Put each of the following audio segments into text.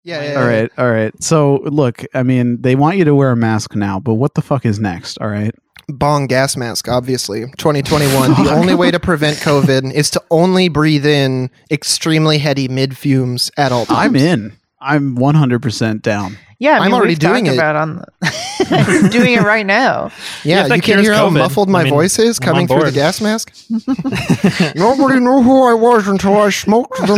Yeah. All right. So, look, I mean, they want you to wear a mask now, but what the fuck is next? All right. Bong gas mask, obviously. 2021. The only way to prevent COVID is to only breathe in extremely heady mid fumes at all times. I'm in. I'm 100% down. Yeah, I'm already doing it. I'm doing it right now. Yeah, you can hear how muffled my voice is coming through the gas mask. Nobody knew who I was until I smoked the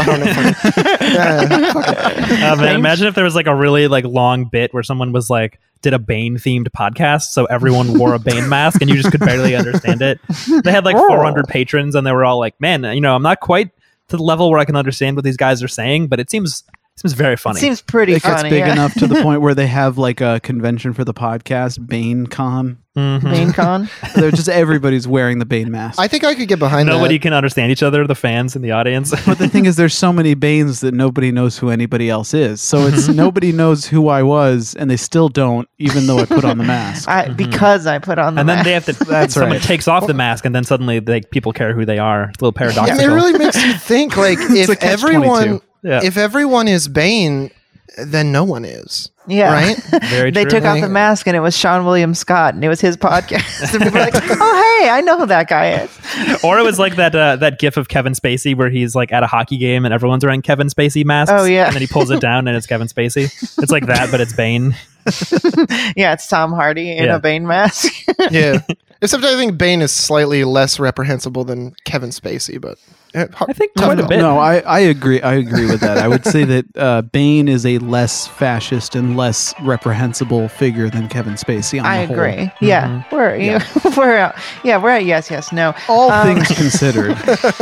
lid. Imagine if there was like a really like long bit where someone was like did a Bane themed podcast, so everyone wore a Bane mask and you just could barely understand it. They had like 400 patrons and they were all like, "Man, you know, I'm not quite to the level where I can understand what these guys are saying, but it seems very funny." It seems pretty funny. It gets big enough to the point where they have like a convention for the podcast, BaneCon. Mm-hmm. BaneCon. They're just everybody's wearing the Bane mask. I think I could get behind that. Nobody can understand each other, the fans and the audience. But the thing is, there's so many Banes that nobody knows who anybody else is. So it's nobody knows who I was, and they still don't, even though I put on the mask. Because I put on the mask. And then they have to. Someone takes off the mask, and then suddenly people care who they are. It's a little paradoxical. And it really makes you think, like, if if everyone is Bane, then no one is. Yeah. Right? Very they true. took off the mask and it was Sean William Scott and it was his podcast. And people were like, oh, hey, I know who that guy is. Or it was like that gif of Kevin Spacey where he's like at a hockey game and everyone's wearing Kevin Spacey masks. Oh, yeah. And then he pulls it down and it's Kevin Spacey. It's like that, but it's Bane. Yeah, it's Tom Hardy in a Bane mask. Yeah. Except I think Bane is slightly less reprehensible than Kevin Spacey, but I think quite a bit. No, I agree. I agree with that. I would say that Bane is a less fascist and less reprehensible figure than Kevin Spacey. On I the agree. Whole. Yeah, we're out. Yeah, we're at yes, no. All things considered.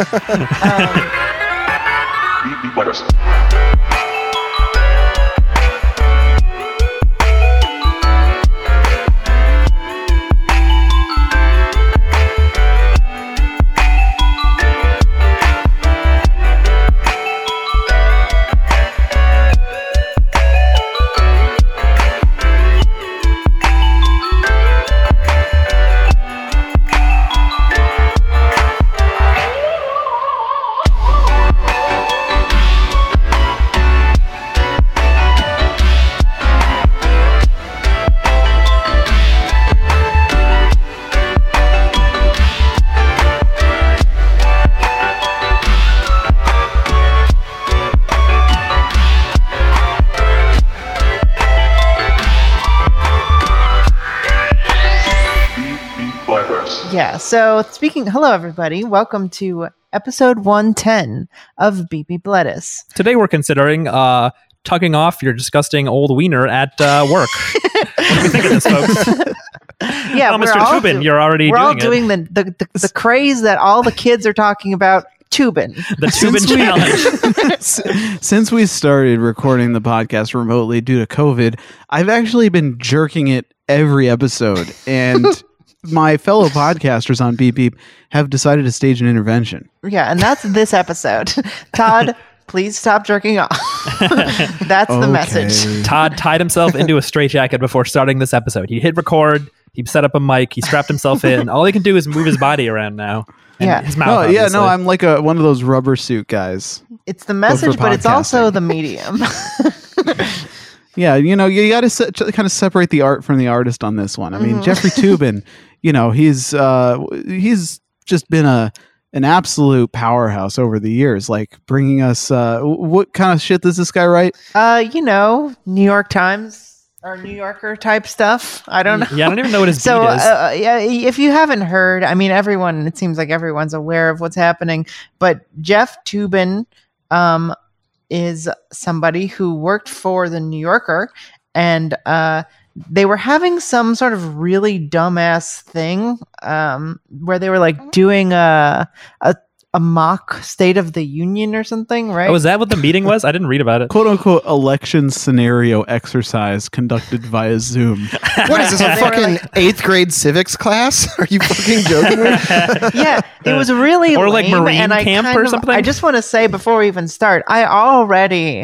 So hello everybody. Welcome to episode 110 of BB Bledis. Today we're considering tugging off your disgusting old wiener at work. What do we think of this, folks? Yeah, Mr. Tubin, you're already doing the craze that all the kids are talking about. Tubin. The Tubin challenge. Since we started recording the podcast remotely due to COVID, I've actually been jerking it every episode, and my fellow podcasters on Beep Beep have decided to stage an intervention. Yeah, and that's this episode. Todd, please stop jerking off. That's the message. Todd tied himself into a straitjacket before starting this episode. He hit record, he set up a mic, he strapped himself in. All he can do is move his body around now. Yeah. His mouth, I'm like one of those rubber suit guys. It's the message, but it's also the medium. Yeah, you got to kind of separate the art from the artist on this one. I mean, Jeffrey Toobin, he's just been an absolute powerhouse over the years, like bringing us what kind of shit does this guy write? New York Times or New Yorker type stuff. I don't know. Yeah, I don't even know what his beat is. If you haven't heard, I mean, it seems like everyone's aware of what's happening, but Jeff Toobin is somebody who worked for the New Yorker, and they were having some sort of really dumbass thing where they were like doing a mock State of the Union or something, right? Oh, is that what the meeting was? I didn't read about it. "Quote unquote" election scenario exercise conducted via Zoom. What is this, a fucking 8th grade civics class? Are you fucking joking me? Yeah, it was really or like lame, Marine camp or something. I just want to say before we even start, I already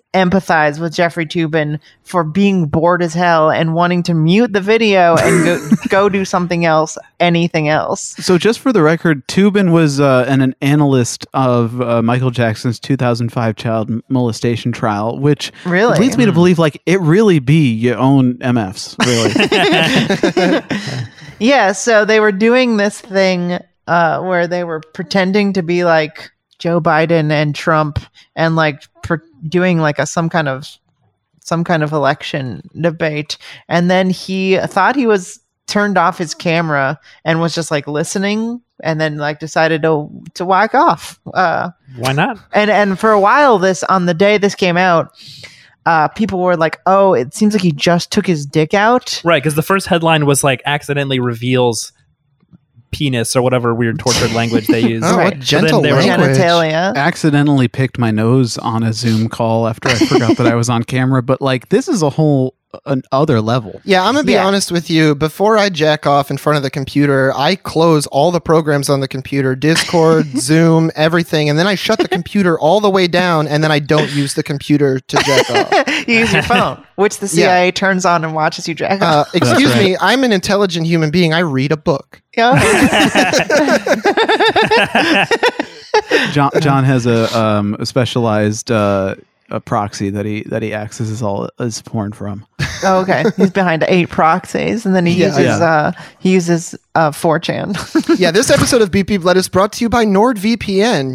empathize with Jeffrey Toobin for being bored as hell and wanting to mute the video and go do something else, anything else. So just for the record, Toobin was an analyst of Michael Jackson's 2005 child molestation trial, which Really? leads me to believe like it really be your own MFs, really. Yeah, so they were doing this thing where they were pretending to be like Joe Biden and Trump and like doing like some kind of election debate, and then he thought he was turned off his camera and was just like listening, and then like decided to whack off. Why not? And for a while, on the day this came out, people were like, "Oh, it seems like he just took his dick out." Right, because the first headline was like accidentally reveals penis or whatever weird tortured language they use. Oh, Right. what gentle they were- language. Genitalia. Accidentally picked my nose on a Zoom call after I forgot that I was on camera, but like this is a whole other level. Yeah, I'm going to be Yeah. honest with you. Before I jack off in front of the computer, I close all the programs on the computer, Discord, Zoom, everything, and then I shut the computer all the way down, and then I don't use the computer to jack off. You use your phone, which the CIA turns on and watches you jack off. Excuse right. me, I'm an intelligent human being. I read a book. Yeah. John has a specialized a proxy that he accesses all his porn from. Oh, okay. He's behind 8 proxies, and then he Yeah. uses 4chan. Yeah, this episode of Beep Beep Let is brought to you by NordVPN.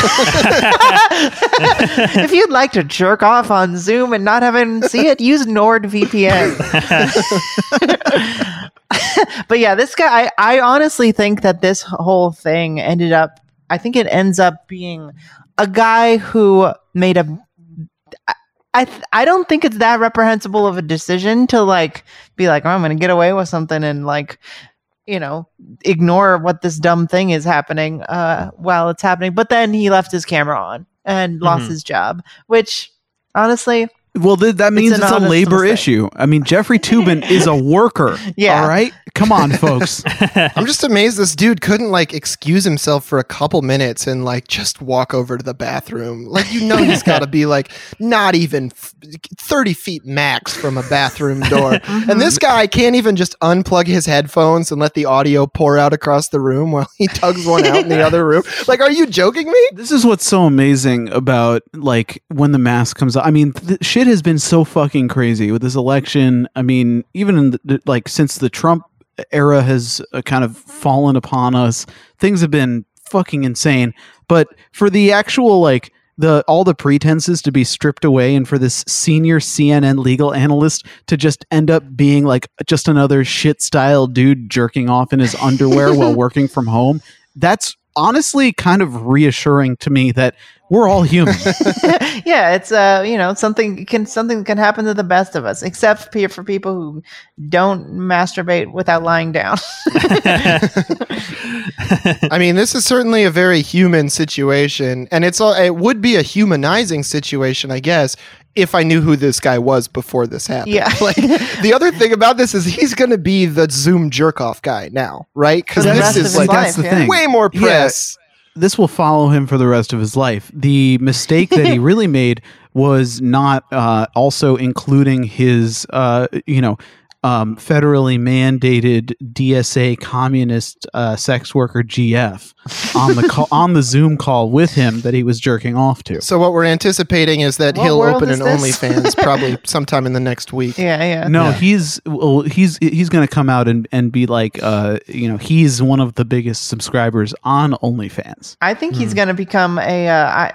If you'd like to jerk off on Zoom and not have anyone see it, use NordVPN. But yeah, this guy, I honestly think that this whole thing I think it ends up being a guy who made I don't think it's that reprehensible of a decision to like be like, oh, I'm going to get away with something and like, you know, ignore what this dumb thing is happening while it's happening. But then he left his camera on and lost his job, which honestly, Well, that means an it's a honest labor mistake. issue. I mean, Jeffrey Toobin is a worker. Yeah. All right. Come on, folks. I'm just amazed this dude couldn't like excuse himself for a couple minutes and like just walk over to the bathroom. Like, you know, he's got to be like not even 30 feet max from a bathroom door. And this guy can't even just unplug his headphones and let the audio pour out across the room while he tugs one out in the other room. Like, are you joking me? This is what's so amazing about like when the mask comes out. I mean, shit has been so fucking crazy with this election. I mean, even in like since the Trump era has kind of fallen upon us, things have been fucking insane. But for the actual like all the pretenses to be stripped away, and for this senior CNN legal analyst to just end up being like just another shit style dude jerking off in his underwear while working from home, that's honestly kind of reassuring to me that we're all human. yeah, it's you know, something can happen to the best of us, except for people who don't masturbate without lying down. I mean, this is certainly a very human situation, and it would be a humanizing situation, I guess, if I knew who this guy was before this happened. Yeah. Like, the other thing about this is he's going to be the Zoom jerk off guy now, right? Because For the this rest of is his like life, that's the yeah. thing. way more press. This will follow him for the rest of his life. The mistake that he really made was not also including his, federally mandated DSA communist sex worker GF on the Zoom call with him that he was jerking off to. So what we're anticipating is that What he'll world open is an this? OnlyFans probably sometime in the next week. Yeah. No, Yeah. he's going to come out and be like, he's one of the biggest subscribers on OnlyFans. I think he's going to become a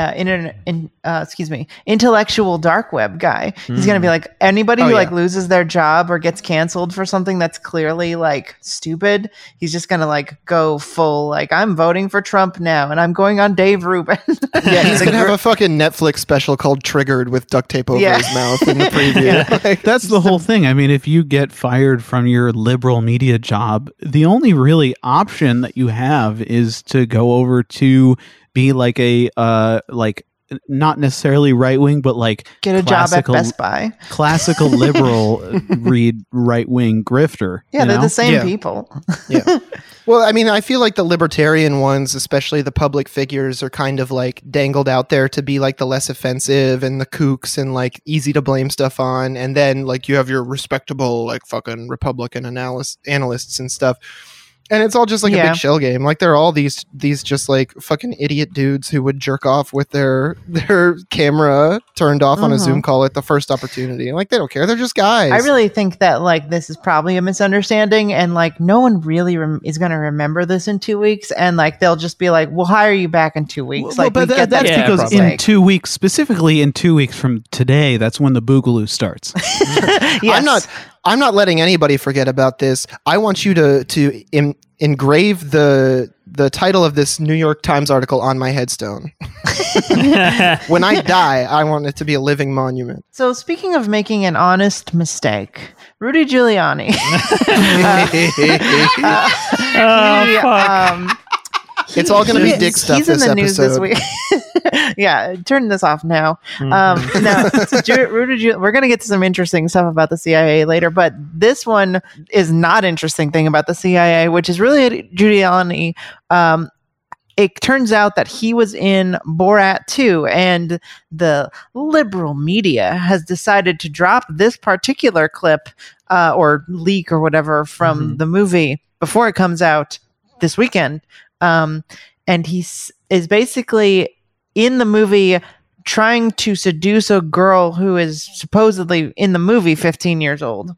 intellectual dark web guy. He's going to be like anybody who like loses their job or gets canceled for something that's clearly like stupid. He's just going to like go full like, I'm voting for Trump now and I'm going on Dave Rubin. Yeah, he's going to have a fucking Netflix special called Triggered with duct tape over Yeah. his mouth in the preview. Like, That's the whole thing. I mean, if you get fired from your liberal media job, the only really option that you have is to go over to be like a not necessarily right wing, but like Get a job at classical- Best Buy. classical liberal read right wing grifter. Yeah, you they're know? the same Yeah. people. Yeah. Well, I mean, I feel like the libertarian ones, especially the public figures, are kind of like dangled out there to be like the less offensive and the kooks and like easy to blame stuff on. And then like you have your respectable like fucking Republican analysts and stuff. And it's all just like a Yeah. big shell game. Like they're all these just like fucking idiot dudes who would jerk off with their camera turned off on a Mhm. Zoom call at the first opportunity. Like they don't care. They're just guys. I really think that like this is probably a misunderstanding, and like no one really is going to remember this in 2 weeks, and like they'll just be like, "We'll hire you back in 2 weeks." Well, Like, but we get that's that Yeah, because probably. in 2 weeks, specifically in 2 weeks from today, that's when the Boogaloo starts. Yes. I'm not letting anybody forget about this. I want you to engrave the title of this New York Times article on my headstone. When I die, I want it to be a living monument. So speaking of making an honest mistake, Rudy Giuliani. he, It's all going to be dick stuff He's in this the news this episode. week. Yeah, turn this off now. Mhm. No, so we're going to get to some interesting stuff about the CIA later, but this one is not interesting thing about the CIA, which is really Giuliani. It turns out that he was in Borat 2, and the liberal media has decided to drop this particular clip or leak or whatever from the movie before it comes out this weekend. And he is basically in the movie trying to seduce a girl who is supposedly in the movie 15 years old.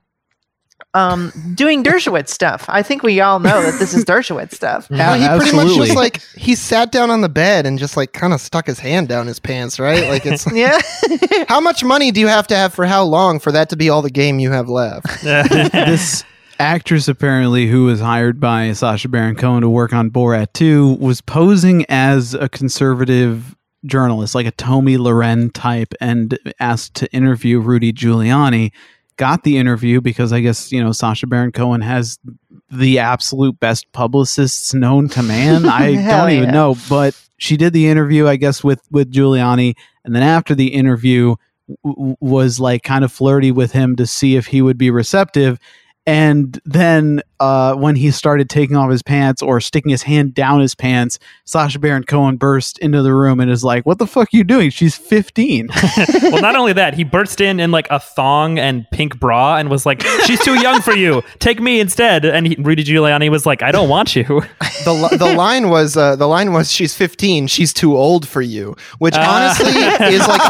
Doing Dershowitz stuff. I think we all know that this is Dershowitz stuff. Well, he pretty much absolutely. just like he sat down on the bed and just like kind of stuck his hand down his pants, right? Like it's Yeah. how much money do you have to have for how long for that to be all the game you have left? This actress, apparently, who was hired by Sacha Baron Cohen to work on Borat 2, was posing as a conservative journalist, like a Tomi Lahren type, and asked to interview Rudy Giuliani. Got the interview because I guess, Sacha Baron Cohen has the absolute best publicists known to man. I Hell don't even yeah. know, but she did the interview, I guess, with Giuliani, and then after the interview was like kind of flirty with him to see if he would be receptive. And then when he started taking off his pants or sticking his hand down his pants, Sacha Baron Cohen burst into the room and is like, "What the fuck are you doing? She's 15." Well, not only that, he burst in like a thong and pink bra and was like, "She's too young for you. Take me instead." And Rudy Giuliani was like, "I don't want you." The line was she's 15, she's too old for you, which honestly is like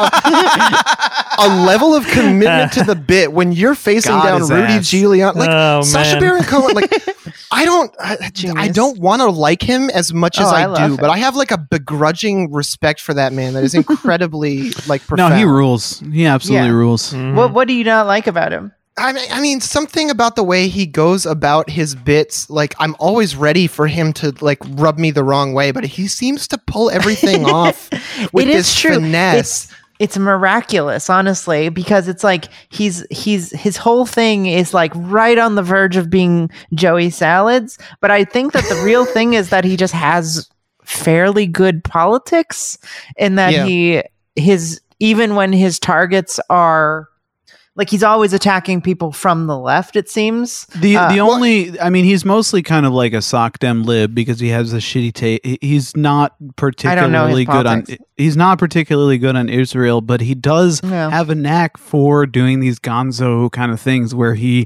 a level of commitment to the bit when you're facing God, down his Rudy ass. Giuliani. Like Oh, Sacha man. Baron Cohen, like I Genius. don't want to like him as much as Oh, I I love do, him. but I have like a begrudging respect for that man that is incredibly like profound. No, he rules. He absolutely Yeah. rules. What do you not like about him? I mean, something about the way he goes about his bits, like I'm always ready for him to like rub me the wrong way, but he seems to pull everything off with It is this true. finesse. It's miraculous, honestly, because it's like his whole thing is like right on the verge of being Joey Salads. But I think that the real thing is that he just has fairly good politics, and that Yeah. even when his targets are like he's always attacking people from the left, it seems. The only, I mean, he's mostly kind of like a sock dem lib because he has a shitty taste. He's not particularly good on. politics. He's not particularly good on Israel, but he does Yeah. have a knack for doing these gonzo kind of things where he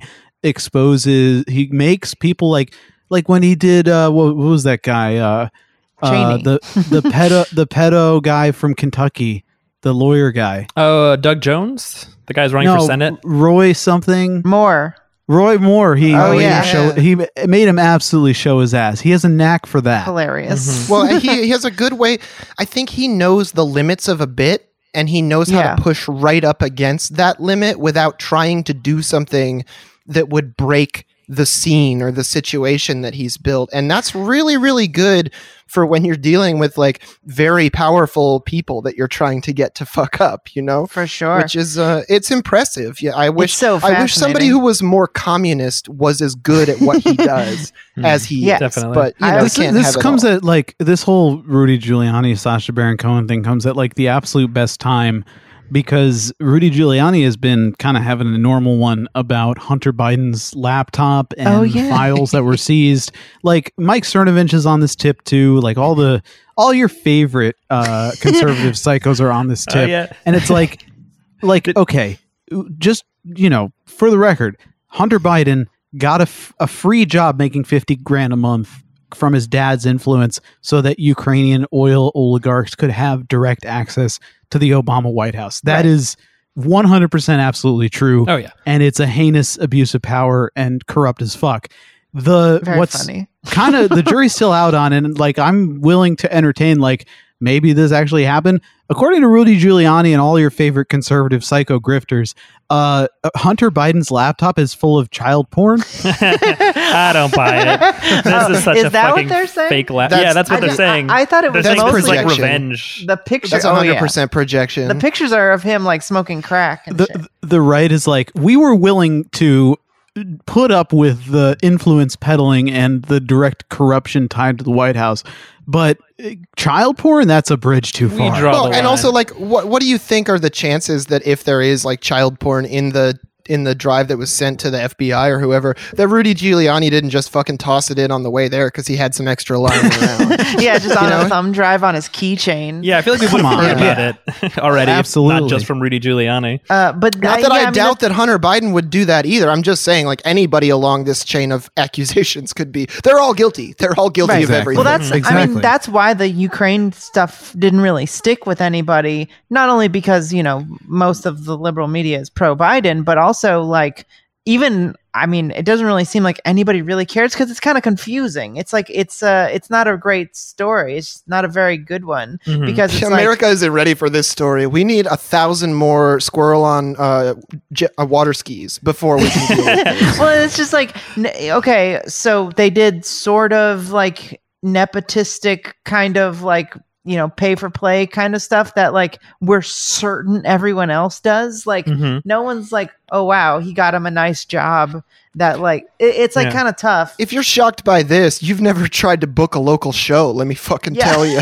he makes people like when he did what was that guy? Cheney. The pedo guy from Kentucky, the lawyer guy. Oh, Doug Jones, the guy's running for Senate. Roy something. Roy Moore. He made him absolutely show his ass. He has a knack for that. Hilarious. Well, he has a good way. I think he knows the limits of a bit, and he knows how to push right up against that limit without trying to do something that would break the scene or the situation that he's built. And that's really, really good for when you're dealing with like very powerful people that you're trying to get to fuck up, you know? For sure. Which is it's impressive. Yeah, I wish so I wish somebody fascinating. who was more communist was as good at what he does as he Yeah. is. Definitely. But you know, This, can't this have it comes all. at like this whole Rudy Giuliani, Sacha Baron Cohen thing comes at like the absolute best time, because Rudy Giuliani has been kind of having a normal one about Hunter Biden's laptop and Oh, yeah. files that were seized. Like Mike Cernovich is on this tip too. Like all your favorite conservative psychos are on this tip. yeah. And it's like okay, just, you know, for the record, Hunter Biden got a free job making 50 grand a month from his dad's influence so that Ukrainian oil oligarchs could have direct access to the Obama White House. That Right. is 100% absolutely true. Oh yeah. And it's a heinous abuse of power and corrupt as fuck. The Very what's funny. kind of the jury's still out on it, and like I'm willing to entertain like maybe this actually happened. According to Rudy Giuliani and all your favorite conservative psycho grifters, Hunter Biden's laptop is full of child porn. I don't buy it. This is such Is a that what fucking they're saying? fake laugh. That's- Yeah, that's what they're I- saying. I thought it They're was saying That's this is like projection. revenge. The picture. That's oh, 100% yeah. projection. The pictures are of him like smoking crack and shit. The right is like, we were willing to put up with the influence peddling and the direct corruption tied to the White House, but child porn, that's a bridge too We far. draw Well, the and line. also like what do you think are the chances that if there is like child porn in the drive that was sent to the FBI or whoever, that Rudy Giuliani didn't just fucking toss it in on the way there because he had some extra lying around? Yeah, just on know? a thumb drive on his keychain. Yeah, I feel like we would Come have on. heard about it already. Absolutely. Not just from Rudy Giuliani. But Not that yeah, I mean, doubt that Hunter Biden would do that either. I'm just saying, like, anybody along this chain of accusations could be. They're all guilty. They're all guilty Right. of everything. Well, that's. I Exactly. mean, that's why the Ukraine stuff didn't really stick with anybody. Not only because most of the liberal media is pro Biden, but also like even. I mean, it doesn't really seem like anybody really cares because it's kind of confusing. It's like it's not a great story. It's not a very good one Mhm. because it's America isn't ready for this story. We need 1,000 more squirrel on water skis before we can deal with this. Well, it's just like okay, so they did sort of like nepotistic kind of like pay for play kind of stuff that like we're certain everyone else does. Like Mhm. no one's like, oh wow, he got him a nice job. That like it's like Yeah. kind of tough. If you're shocked by this, you've never tried to book a local show. Let me fucking Yeah. tell you.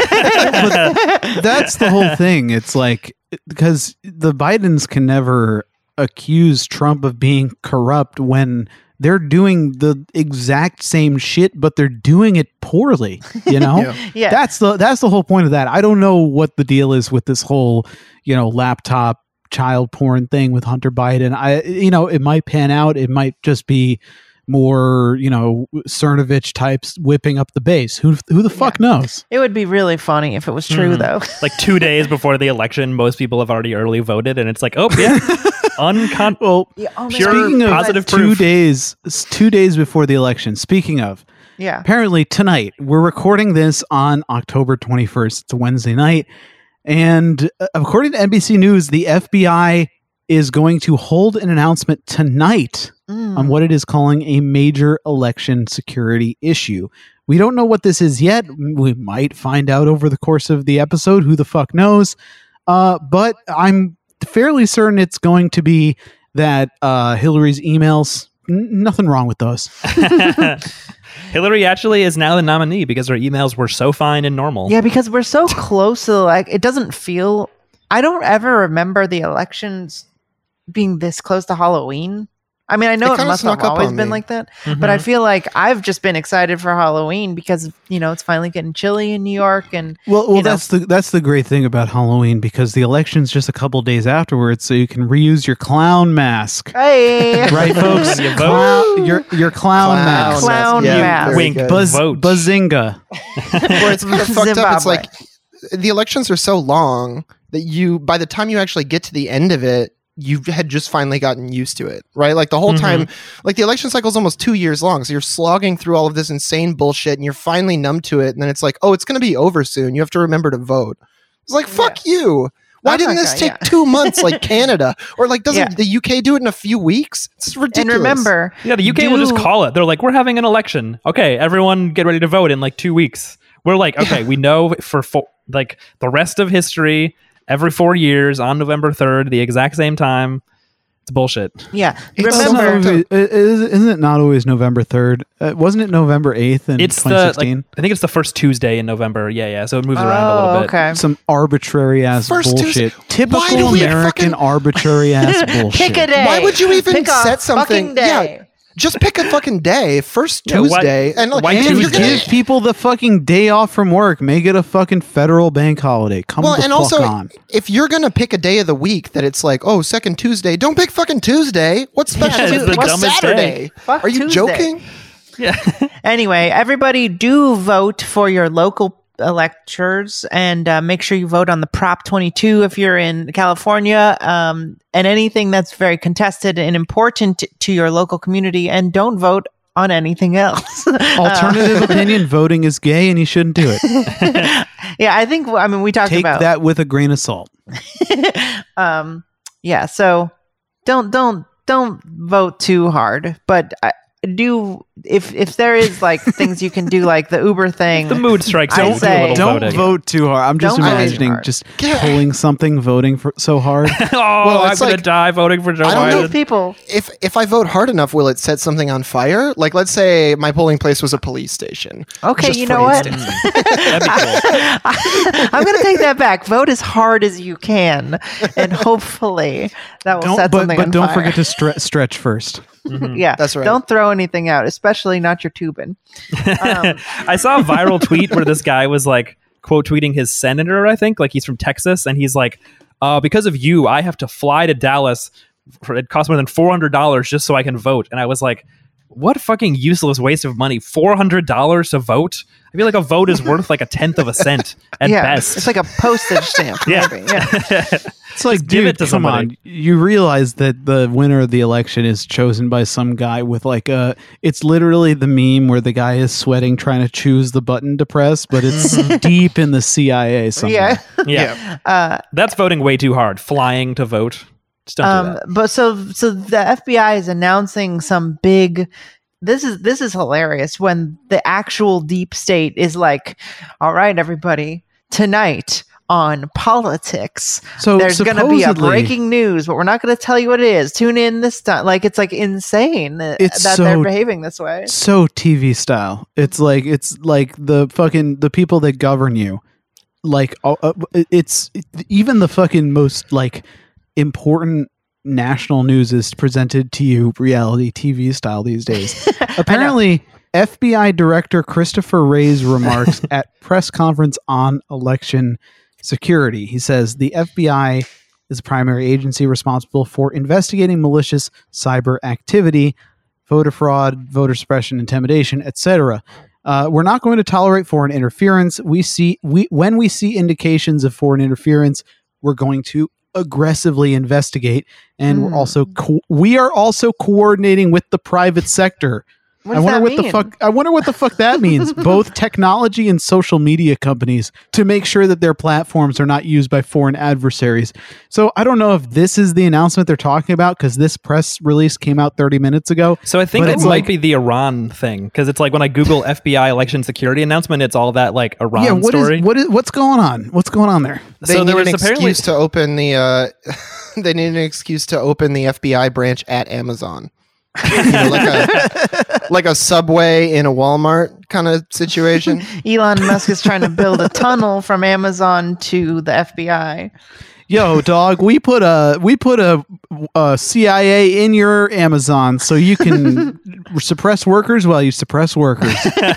That's the whole thing. It's like, because the Bidens can never accuse Trump of being corrupt when they're doing the exact same shit, but they're doing it poorly. You know, Yeah. Yeah. that's the whole point of that. I don't know what the deal is with this whole, laptop child porn thing with Hunter Biden. It might pan out. It might just be more, Cernovich types whipping up the base. Who the fuck knows? It would be really funny if it was true Mhm. though. Like 2 days before the election, most people have already early voted, and it's like, oh yeah, Well, Yeah, oh, man. Pure speaking of positive 2 proof. days, 2 days before the election. Speaking of, Yeah. apparently tonight we're recording this on October 21st. It's a Wednesday night, and according to NBC News, the FBI is going to hold an announcement tonight Mm. on what it is calling a major election security issue. We don't know what this is yet. We might find out over the course of the episode. Who the fuck knows? But I'm fairly certain it's going to be that Hillary's emails. Nothing wrong with those. Hillary actually is now the nominee because her emails were so fine and normal. Yeah, because we're so close to like it doesn't feel. I don't ever remember the elections being this close to Halloween. I mean, I know It it kinda must have snuck up always on been me. like that, Mhm. but I feel like I've just been excited for Halloween because it's finally getting chilly in New York, and Well, you know. that's the great thing about Halloween, because the election's just a couple days afterwards, so you can reuse your clown mask. hey, Right, folks? You vote. Your clown mask. Clown mask. very Wink. good. Vote. Bazinga. Where it's kind of fucked up. It's Zimbabwe. like the elections are so long that by the time you actually get to the end of it, you had just finally gotten used to it, right? Like the whole time, like the election cycle is almost 2 years long. So you're slogging through all of this insane bullshit and you're finally numb to it. And then it's like, oh, it's going to be over soon. You have to remember to vote. It's like, fuck you. Why didn't this take 2 months like Canada? Or like doesn't the UK do it in a few weeks? It's ridiculous. And remember, Yeah, the UK will just call it. They're like, we're having an election. Okay, everyone get ready to vote in like 2 weeks. We're like, okay, we know for like the rest of history, every 4 years on November 3rd, the exact same time. It's bullshit. yeah, It's remember, Isn't it not always November 3rd? Wasn't it November 8th in It's 2016? I think it's the first Tuesday in November. Yeah. So it moves around a little bit. okay. Some arbitrary ass First bullshit. Why do Typical we American fucking- arbitrary ass bullshit. Pick a day. Why would you even Pick a set something? fucking day. Yeah, just pick a fucking day. First Yeah, why- Tuesday, and like, why if And you're gonna- give people the fucking day off from work. Make it a fucking federal bank holiday. Come Well, the and fuck also, on. if you're gonna pick a day of the week that it's like, oh, second Tuesday, don't pick fucking Tuesday. What's special? it's the What's dumbest Saturday? Fuck Are you Tuesday. joking? Yeah. Anyway, everybody do vote for your local electors and make sure you vote on the Prop 22 if you're in California, and anything that's very contested and important to your local community, and don't vote on anything else. Alternative opinion: voting is gay, and you shouldn't do it. Yeah, I think, I mean, we talked Take about that with a grain of salt. yeah, so don't vote too hard, but do if there is like things you can do, like the Uber thing. The mood strikes. I Don't do a say- little Don't voting. vote too hard. I'm just Don't vote too imagining hard. just Yeah. pulling something, voting for so hard. Oh, I'm it's gonna like- die voting for Joe I don't know Biden. people. If I vote hard enough, will it set something on fire? Like, let's say my polling place was a police station. Okay, Just you for know what? instance. That'd be cool. I'm going to take that back. Vote as hard as you can, and hopefully that will set something on don't fire. forget to stretch first. Yeah, That's right. Don't throw anything out, especially not your tubing. I saw a viral tweet where this guy was like quote tweeting his senator, I think, like he's from Texas, and he's like, because of you, I have to fly to Dallas. It costs more than $400 just so I can vote. And I was like, what fucking useless waste of money. $400 to vote? I feel like a vote is worth like a tenth of a cent at yeah, best. it's like a postage stamp. Yeah. Maybe. Yeah. It's like, give dude, it to come somebody. on. You realize that the winner of the election is chosen by some guy with like a. It's literally the meme where the guy is sweating trying to choose the button to press, but it's deep in the CIA somewhere. Yeah. Yeah. That's voting way too hard. Flying to vote. Just don't do that. But so the FBI is announcing some big. This is hilarious when the actual deep state is like, all right, everybody, tonight on politics, So there's going to be a supposedly- breaking news, but we're not going to tell you what it is. Tune in this time. Like, it's like insane that It's they're so- behaving this way. So TV style. It's like the people that govern you. Like even the fucking most like important national news is presented to you reality TV style these days. Apparently, FBI Director Christopher Wray's remarks at press conference on election security. He says the FBI is the primary agency responsible for investigating malicious cyber activity, voter fraud, voter suppression, intimidation, etc. We're not going to tolerate foreign interference. When we see indications of foreign interference, we're going to aggressively investigate, and we are also coordinating with the private sector. What does that mean? I wonder what the fuck that means. Both technology and social media companies to make sure that their platforms are not used by foreign adversaries. So I don't know if this is the announcement they're talking about because this press release came out 30 minutes ago. So I think But it it's might like- be the Iran thing because it's like when I Google FBI election security announcement, it's all that like Iran story. What's going on? What's going on there? They So need there an was apparently excuse to open the. They need an excuse to open the FBI branch at Amazon. You know, like a Subway in a Walmart kind of situation. Elon Musk is trying to build a tunnel from Amazon to the FBI. Yo, dog, we put a CIA in your Amazon so you can suppress workers while you suppress workers.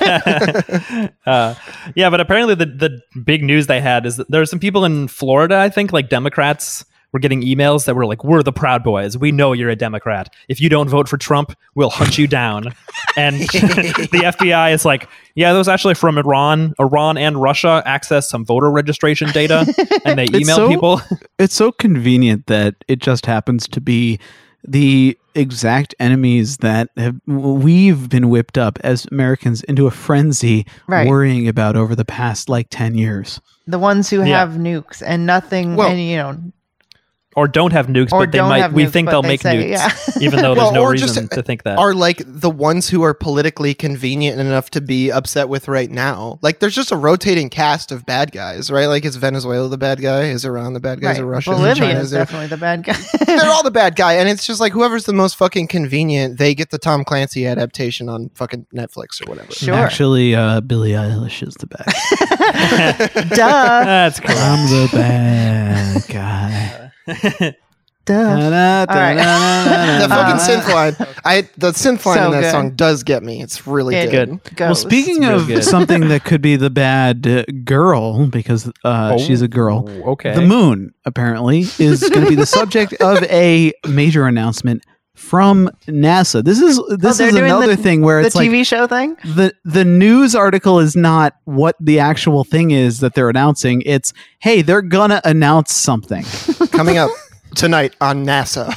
Yeah, but apparently the big news they had is that there are some people in Florida, I think, like Democrats were getting emails that were like, we're the Proud Boys. We know you're a Democrat. If you don't vote for Trump, we'll hunt you down. And the FBI is like, yeah, those actually from Iran. Iran and Russia access some voter registration data and they email people. It's so convenient that it just happens to be the exact enemies that we've been whipped up as Americans into a frenzy Right. worrying about over the past like 10 years. The ones who Yeah. have nukes and nothing, Well- and Or don't have nukes, Or but they don't might. have We nukes, think but they'll they make say, nukes, yeah. even though there's Well, no or reason just to think that. are like the ones who are politically convenient enough to be upset with right now. Like there's just a rotating cast of bad guys, right? Like is Venezuela the bad guy? Is Iran the bad guy? Is it Russia? Is it Bolivia China? is Is it- definitely the bad guy. They're all the bad guy, and it's just like whoever's the most fucking convenient, they get the Tom Clancy adaptation on fucking Netflix or whatever. Sure. Actually, Billie Eilish is the bad guy. Duh. That's correct. I'm the bad guy. Duh. The fucking Uh, synth line, the synth line So in that good. song does get me. It's really It good. goes. Well, speaking It's real of good. something that could be the bad girl, because she's a girl, Okay. the moon apparently is going to be the subject of a major announcement from NASA. This is they're doing another thing where The it's like TV show thing? the news article is not what the actual thing is that they're announcing. It's, hey, they're gonna announce something. Coming up tonight on NASA.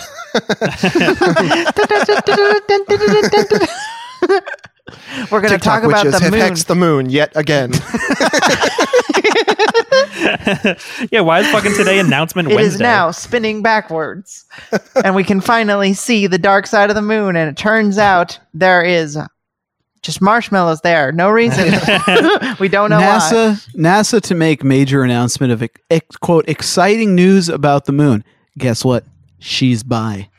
We're going to talk TikTok about witches the have moon. hexed the moon yet again. Yeah, why is fucking today announcement It Wednesday? is now spinning backwards. And we can finally see the dark side of the moon. And it turns out there is just marshmallows there. No reason. We don't know why. NASA to make major announcement of quote exciting news about the moon. Guess what? She's by.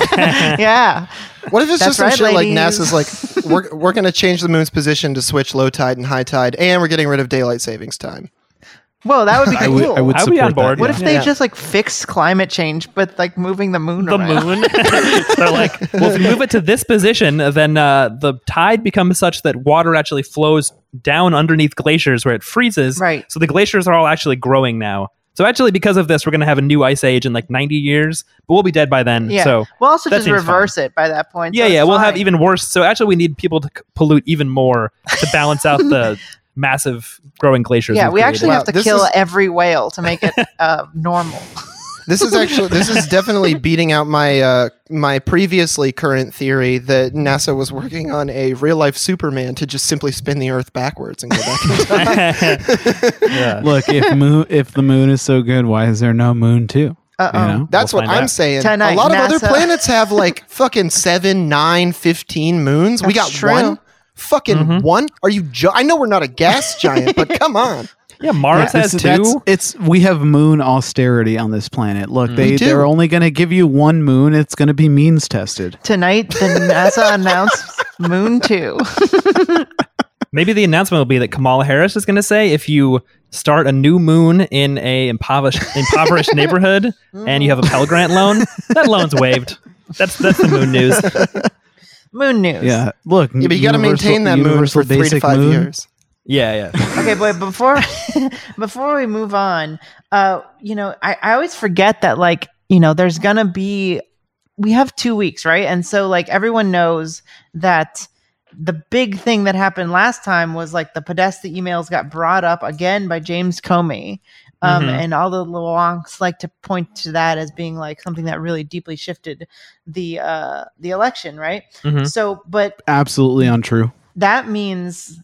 Yeah. What if it's That's just some right, shit like ladies. NASA's like, we're going to change the moon's position to switch low tide and high tide, and we're getting rid of daylight savings time. Whoa, that would be I cool. would I'd be on support board. that. What yeah. if they Yeah. just like fix climate change, but like moving the moon the around? moon. They're like, well, if you move it to this position, then the tide becomes such that water actually flows down underneath glaciers where it freezes. Right. So the glaciers are all actually growing now. So actually, because of this, we're going to have a new ice age in like 90 years, but we'll be dead by then. Yeah. So We'll also that just seems reverse it by that point. so yeah, it's we'll have fine. even worse. So actually, we need people to pollute even more to balance out the massive growing glaciers. Yeah, we've we actually Wow, have to this kill is- every whale to make it normal. This is definitely beating out my my previously current theory that NASA was working on a real life Superman to just simply spin the Earth backwards and go back in time. Yeah. Look, if the moon is so good, why is there no moon too? Uh-oh. You know? That's We'll what find I'm out. saying. Tonight, a lot of other NASA planets have like fucking 7, 9, 15 moons. We That's got true. one. Fucking Mhm. one? Are you? I know we're not a gas giant, but come on. Yeah, Mars has two. We have moon austerity on this planet. Look, We do. they're only going to give you one moon. It's going to be means tested. Tonight, the NASA announced Moon 2. Maybe the announcement will be that Kamala Harris is going to say if you start a new moon in a impoverished neighborhood and you have a Pell Grant loan, that loan's waived. That's the moon news. Moon news. Yeah, look. Yeah, but you got to maintain that moon for 3 to 5 years. Yeah. Okay, but before we move on, I always forget that there's gonna be, we have 2 weeks, right? And so like everyone knows that the big thing that happened last time was like the Podesta emails got brought up again by James Comey. Mhm. And all the little wonks like to point to that as being like something that really deeply shifted the election, right? Mhm. So, but Absolutely untrue. that means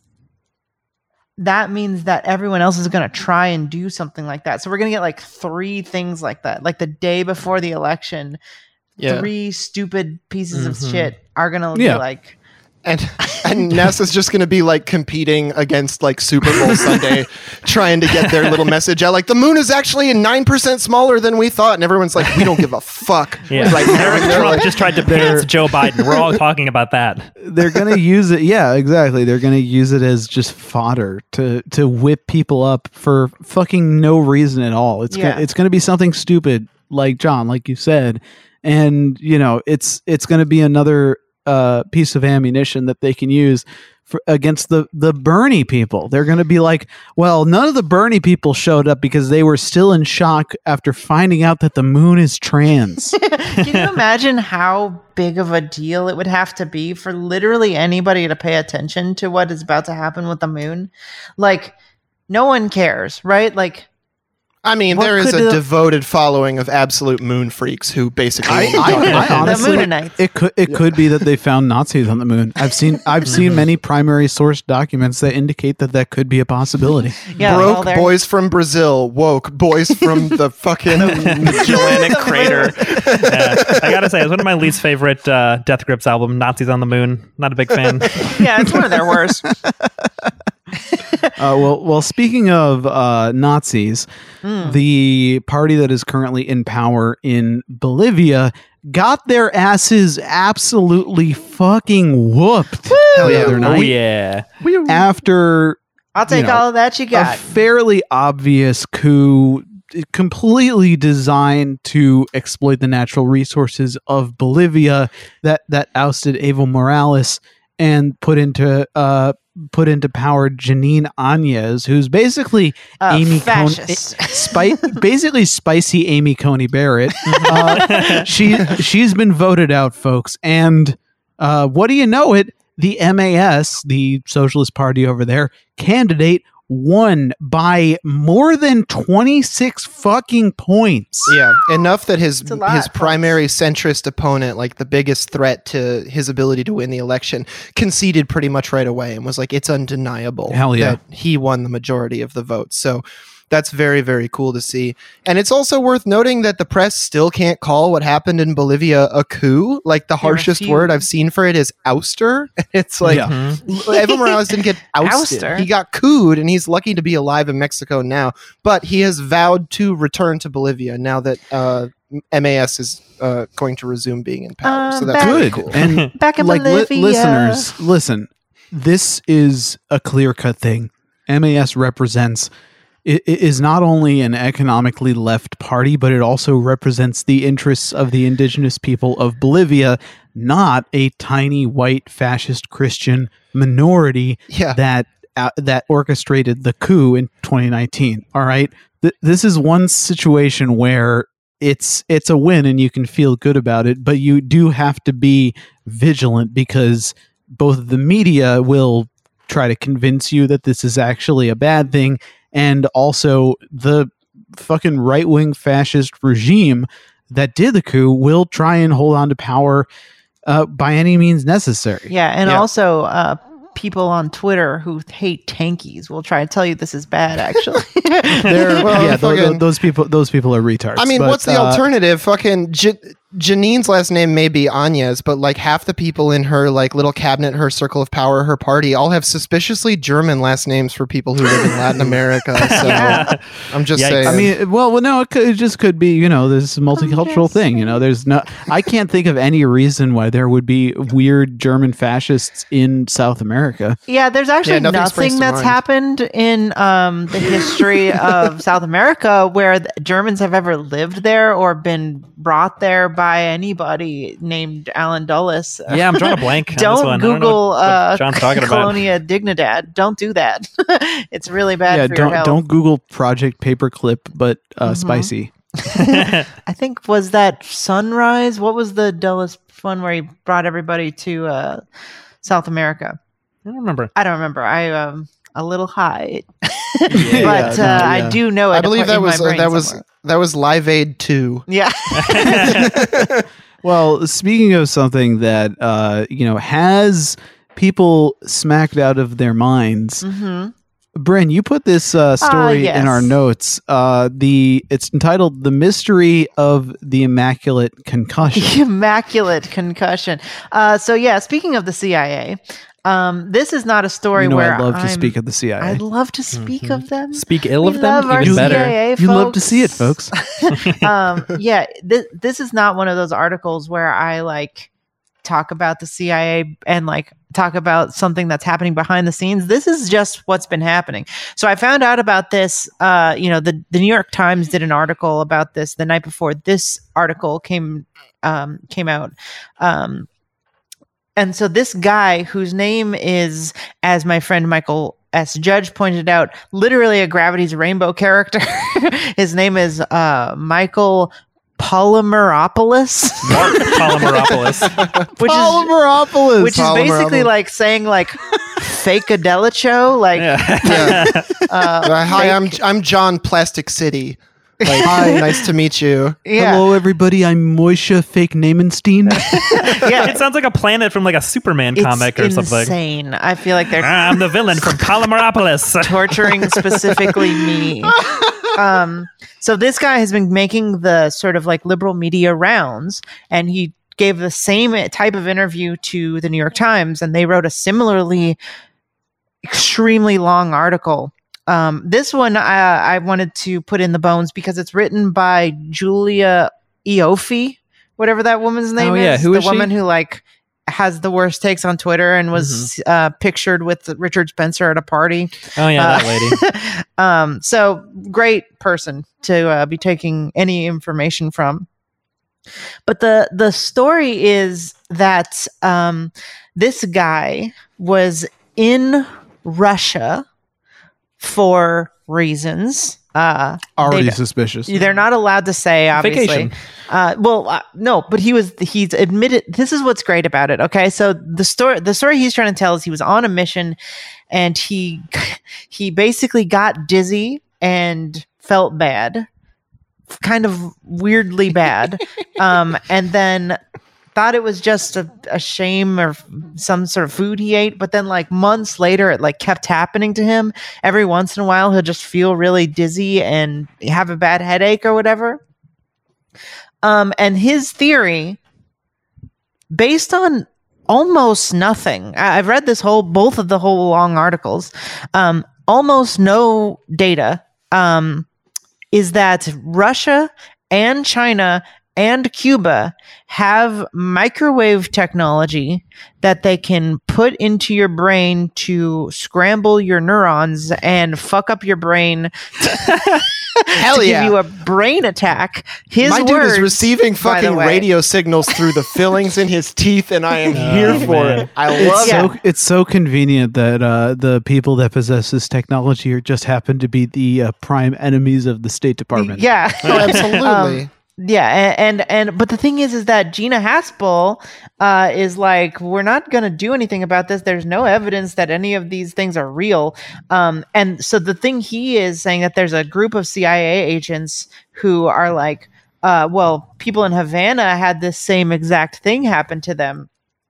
that everyone else is going to try and do something like that. So we're going to get like 3 things like that. Like the day before the election, Yeah. 3 stupid pieces of Mhm. shit are going to Yeah. be like, And NASA's just going to be like competing against like Super Bowl Sunday, trying to get their little message out. Like the moon is actually 9% smaller than we thought, and everyone's like, we don't give a fuck Yeah. right now. And they're Trump like, just tried to pants Joe Biden. We're all talking about that. They're going to use it. Yeah, exactly. They're going to use it as just fodder to whip people up for fucking no reason at all. It's Yeah. it's going to be something stupid, like John, like you said, and it's going to be another piece of ammunition that they can use against the Bernie people. They're going to be like, well, none of the Bernie people showed up because they were still in shock after finding out that the moon is trans. can you imagine how big of a deal it would have to be for literally anybody to pay attention to what is about to happen with the moon? Like, no one cares, right? Like, I mean, What there is could a the- devoted following of absolute moon freaks who basically. I honestly, the Moonanites. it could be that they found Nazis on the moon. I've seen many primary source documents that indicate that could be a possibility. Yeah, broke well, they're- boys from Brazil, woke boys from the fucking Magellanic crater. Yeah. I gotta say, it's one of my least favorite Death Grips album, Nazis on the Moon. Not a big fan. Yeah, it's one of their worst. Well, speaking of Nazis, the party that is currently in power in Bolivia got their asses absolutely fucking whooped Hell the yeah. other night Oh yeah. after I'll take know, all of that you a got. fairly obvious coup completely designed to exploit the natural resources of Bolivia that ousted Evo Morales and put into power Janine Áñez, who's basically Amy Fascist. basically spicy Amy Coney Barrett. She's been voted out, folks, and what do you know it? The MAS, the Socialist Party over there, candidate won by more than 26 fucking points. Yeah, enough that his a lot, primary centrist opponent, like the biggest threat to his ability to win the election, conceded pretty much right away and was like, it's undeniable Hell yeah. that he won the majority of the votes. So that's very, very cool to see. And it's also worth noting that the press still can't call what happened in Bolivia a coup. Like the harshest refuse. word I've seen for it is ouster. It's like Yeah. Evo Morales didn't get ousted. Ouster. He got cooed, and he's lucky to be alive in Mexico now. But he has vowed to return to Bolivia now that MAS is going to resume being in power. So that's back- really Good. cool. And Back in like Bolivia. listeners, listen. This is a clear-cut thing. MAS represents is not only an economically left party, but it also represents the interests of the indigenous people of Bolivia, not a tiny white fascist Christian minority Yeah. that orchestrated the coup in 2019. All right, this is one situation where it's a win and you can feel good about it, but you do have to be vigilant because both the media will try to convince you that this is actually a bad thing, and also the fucking right-wing fascist regime that did the coup will try and hold on to power by any means necessary. Yeah, and Yeah. also people on Twitter who hate tankies will try to tell you this is bad. Actually, Well, fucking- those people are retards. I mean, but, what's the alternative? Fucking Janine's last name may be Áñez, but like half the people in her like little cabinet, her circle of power, her party, all have suspiciously German last names for people who live in Latin America. So Yeah. I'm just Yikes. saying. I mean, well, no, it just could be, this multicultural thing. There's no, I can't think of any reason why there would be weird German fascists in South America. yeah, there's actually nothing springs nothing to that's mind. happened in the history of South America where the Germans have ever lived there or been brought there by anybody named Alan Dulles. Yeah, I'm drawing a blank on this Don't one. I don't know Google what John's talking about. Colonia Dignidad. Don't do that. It's really bad Yeah, for your health. don't Google Project Paperclip, but spicy. I think was that Sunrise. What was the Dulles one where he brought everybody to South America? I don't remember. I don't remember. I a little high, Yeah, but no, I yeah. do know it. I believe in my brain somewhere. that was Live Aid 2. Yeah. Well, speaking of something that has people smacked out of their minds, hmm Bryn, you put this story yes. in our notes. It's entitled "The Mystery of the Immaculate Concussion." Immaculate concussion. So yeah, speaking of the CIA, this is not a story where I'd love to I'm- speak of the CIA. I'd love to speak of them. Speak ill We of love them, our even better. CIA You love to see it, folks. Yeah, this is not one of those articles where I like talk about the CIA and like talk about something that's happening behind the scenes. This is just what's been happening. So I found out about this. The New York Times did an article about this the night before this article came out. And so this guy, whose name is, as my friend Michael S. Judge pointed out, literally a Gravity's Rainbow character. His name is Michael Polymeropoulos, Polymeropoulos. which is Polymeropoulos. which is basically like saying like fake-a-delicho, like Yeah. Yeah. Hi, fake- I'm John Plastic City. Like, Hi. nice to meet you. Yeah. Hello, everybody. I'm Moishe Fake Namenstein. Yeah. It sounds like a planet from like a Superman comic or It's something. insane. I feel like they're I'm the villain from Polymeropolis. torturing specifically me. So this guy has been making the sort of like liberal media rounds, and he gave the same type of interview to the New York Times, and they wrote a similarly extremely long article. This one I wanted to put in the bones because it's written by Julia Ioffe, whatever that woman's name Oh, is. yeah. Who the is she? woman who like has the worst takes on Twitter and was pictured with Richard Spencer at a party. Oh yeah, that lady. So great person to be taking any information from. But the story is that this guy was in Russia for reasons. Already They- suspicious. They're not allowed to say, obviously. Vacation. No, but he's admitted. This is what's great about it. Okay, so the story he's trying to tell is he was on a mission, and he basically got dizzy and felt bad, kind of weirdly bad, and then thought it was just a shame or some sort of food he ate, but then like months later it like kept happening to him. Every once in a while he'll just feel really dizzy and have a bad headache or whatever. And his theory, based on almost nothing, I've read both of the whole long articles, almost no data, is that Russia and China and Cuba have microwave technology that they can put into your brain to scramble your neurons and fuck up your brain Hell to yeah. give you a brain attack. His My dude words, is receiving by the fucking way. radio signals through the fillings in his teeth, and I am Oh, here for man. it. I love Yeah. it. It's so convenient that the people that possess this technology just happen to be the prime enemies of the State Department. Yeah. Oh, absolutely. Yeah, and but the thing is that Gina Haspel is like, we're not going to do anything about this. There's no evidence that any of these things are real. And so the thing he is saying that there's a group of CIA agents who are like, well, people in Havana had this same exact thing happen to them,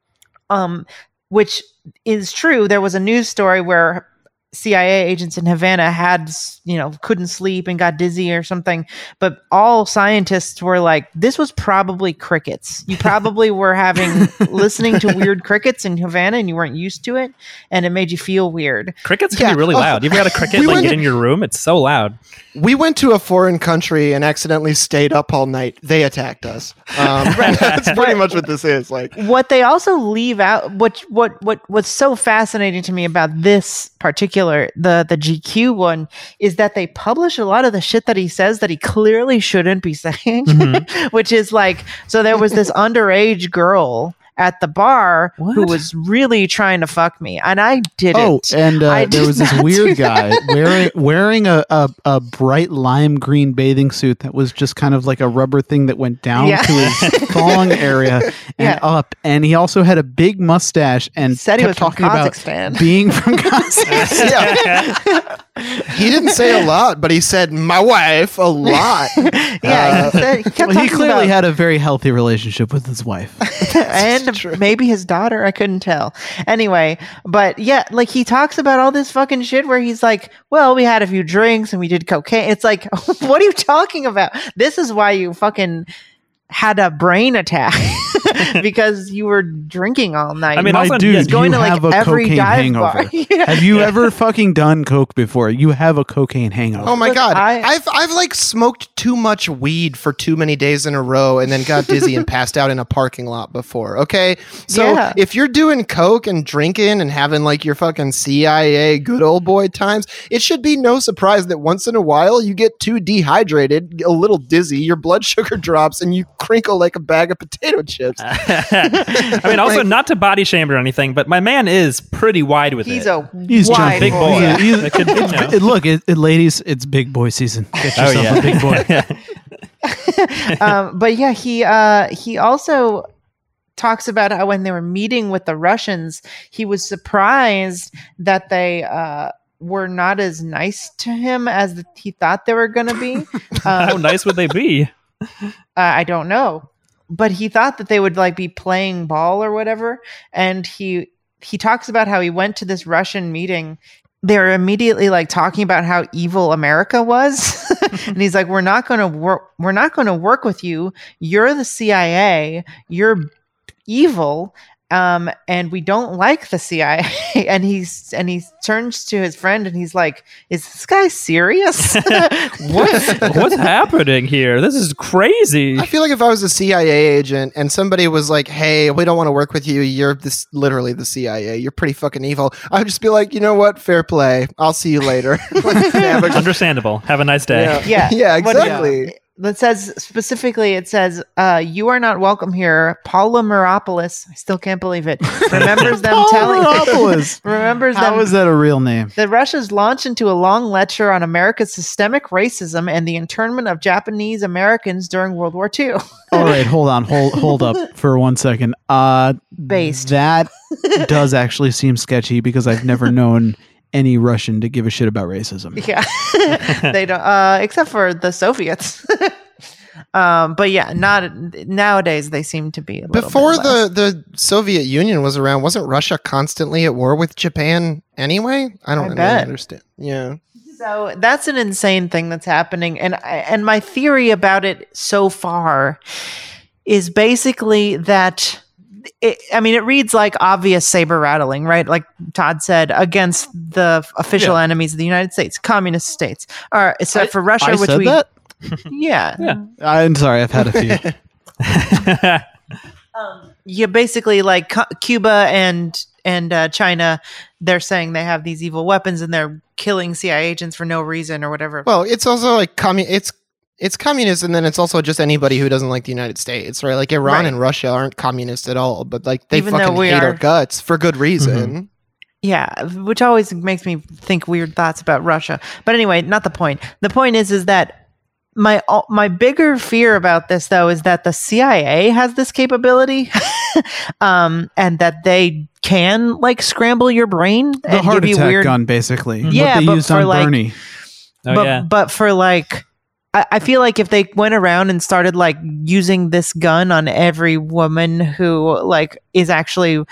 which is true. There was a news story where CIA agents in Havana had, couldn't sleep and got dizzy or something. But all scientists were like, this was probably crickets. You probably were listening to weird crickets in Havana and you weren't used to it. And it made you feel weird. Crickets can Yeah. be really Oh, loud. You've got a cricket we like went- in your room. It's so loud. We went to a foreign country and accidentally stayed up all night. They attacked us. That's pretty much what this is. Like, What they also leave out, what's so fascinating to me about this particular, the GQ one, is that they publish a lot of the shit that he says that he clearly shouldn't be saying, which is like, so there was this underage girl at the bar who What? was really trying to fuck me, and I didn't. Oh, and I there did was this not do weird that. guy wearing a bright lime green bathing suit that was just kind of like a rubber thing that went down Yeah. to his thong area and Yeah. up. And he also had a big mustache and Said he kept was from talking about Kazakhstan. being from Kazakhstan. yeah. He didn't say a lot, but he said my wife a lot. Yeah, he kept Well, he talking clearly about- had a very healthy relationship with his wife. and maybe his daughter. I couldn't tell. Anyway, but yeah, like he talks about all this fucking shit where he's like, well, we had a few drinks and we did cocaine. It's like, what are you talking about? This is why you fucking had a brain attack because you were drinking all night. I mean, My also, dude, yes, going you to like have a every cocaine dive hangover. bar. Yeah. Have you ever fucking done coke before? You have a cocaine hangover. Oh my Look, god. I- I've like smoked too much weed for too many days in a row and then got dizzy and passed out in a parking lot before. Okay? So Yeah. if you're doing coke and drinking and having like your fucking CIA good old boy times, it should be no surprise that once in a while you get too dehydrated, a little dizzy, your blood sugar drops and you crinkle like a bag of potato chips. I mean, also not to body shame or anything, but my man is pretty wide with He's it. He's wide big boy. boy. He's- That could, you know. Look, ladies, it's big boy season. Get Oh, yourself yeah. a big boy. But yeah, he also talks about how when they were meeting with the Russians, he was surprised that they were not as nice to him as he thought they were going to be. How nice would they be? I don't know, but he thought that they would like be playing ball or whatever. And he talks about how he went to this Russian meeting. They were immediately like talking about how evil America was. And he's like, we're not going to work with you. You're the CIA. You're evil. And we don't like the CIA. And he turns to his friend and he's like, is this guy serious? What's happening here? This is crazy. I feel like if I was a CIA agent and somebody was like, hey, we don't want to work with you. You're literally the CIA. You're pretty fucking evil. I would just be like, you know what? Fair play. I'll see you later. Understandable. Have a nice day. Yeah, exactly. It says, you are not welcome here. Paula Meropoulos, I still can't believe it, remembers them How is that a real name? that Russia's launched into a long lecture on America's systemic racism and the internment of Japanese Americans during World War II. All right, hold up for 1 second. Based. That does actually seem sketchy because I've never known any Russian to give a shit about racism. Yeah, they don't, except for the Soviets. But yeah, not nowadays. They seem to be a little Before bit less. the Soviet Union was around, wasn't Russia constantly at war with Japan anyway? I don't really understand. Yeah. So that's an insane thing that's happening, and my theory about it so far is basically that. It reads like obvious saber rattling, right? Like Todd said, against the official enemies of the United States, communist states, or except for Russia, I which said we, that? yeah. I'm sorry, I've had a few. You basically like Cuba and China. They're saying they have these evil weapons and they're killing CIA agents for no reason or whatever. Well, it's also like it's communist, and then it's also just anybody who doesn't like the United States, right? Like Iran and Russia aren't communist at all, but like they Even though fucking we hate are- our guts for good reason. Yeah, which always makes me think weird thoughts about Russia. But anyway, not the point. The point is that my bigger fear about this though is that the CIA has this capability, and that they can like scramble your brain The and heart give you attack weird. gun, basically. Yeah, what they but used for, on like- Bernie. But for like, I feel like if they went around and started like using this gun on every woman who like is actually,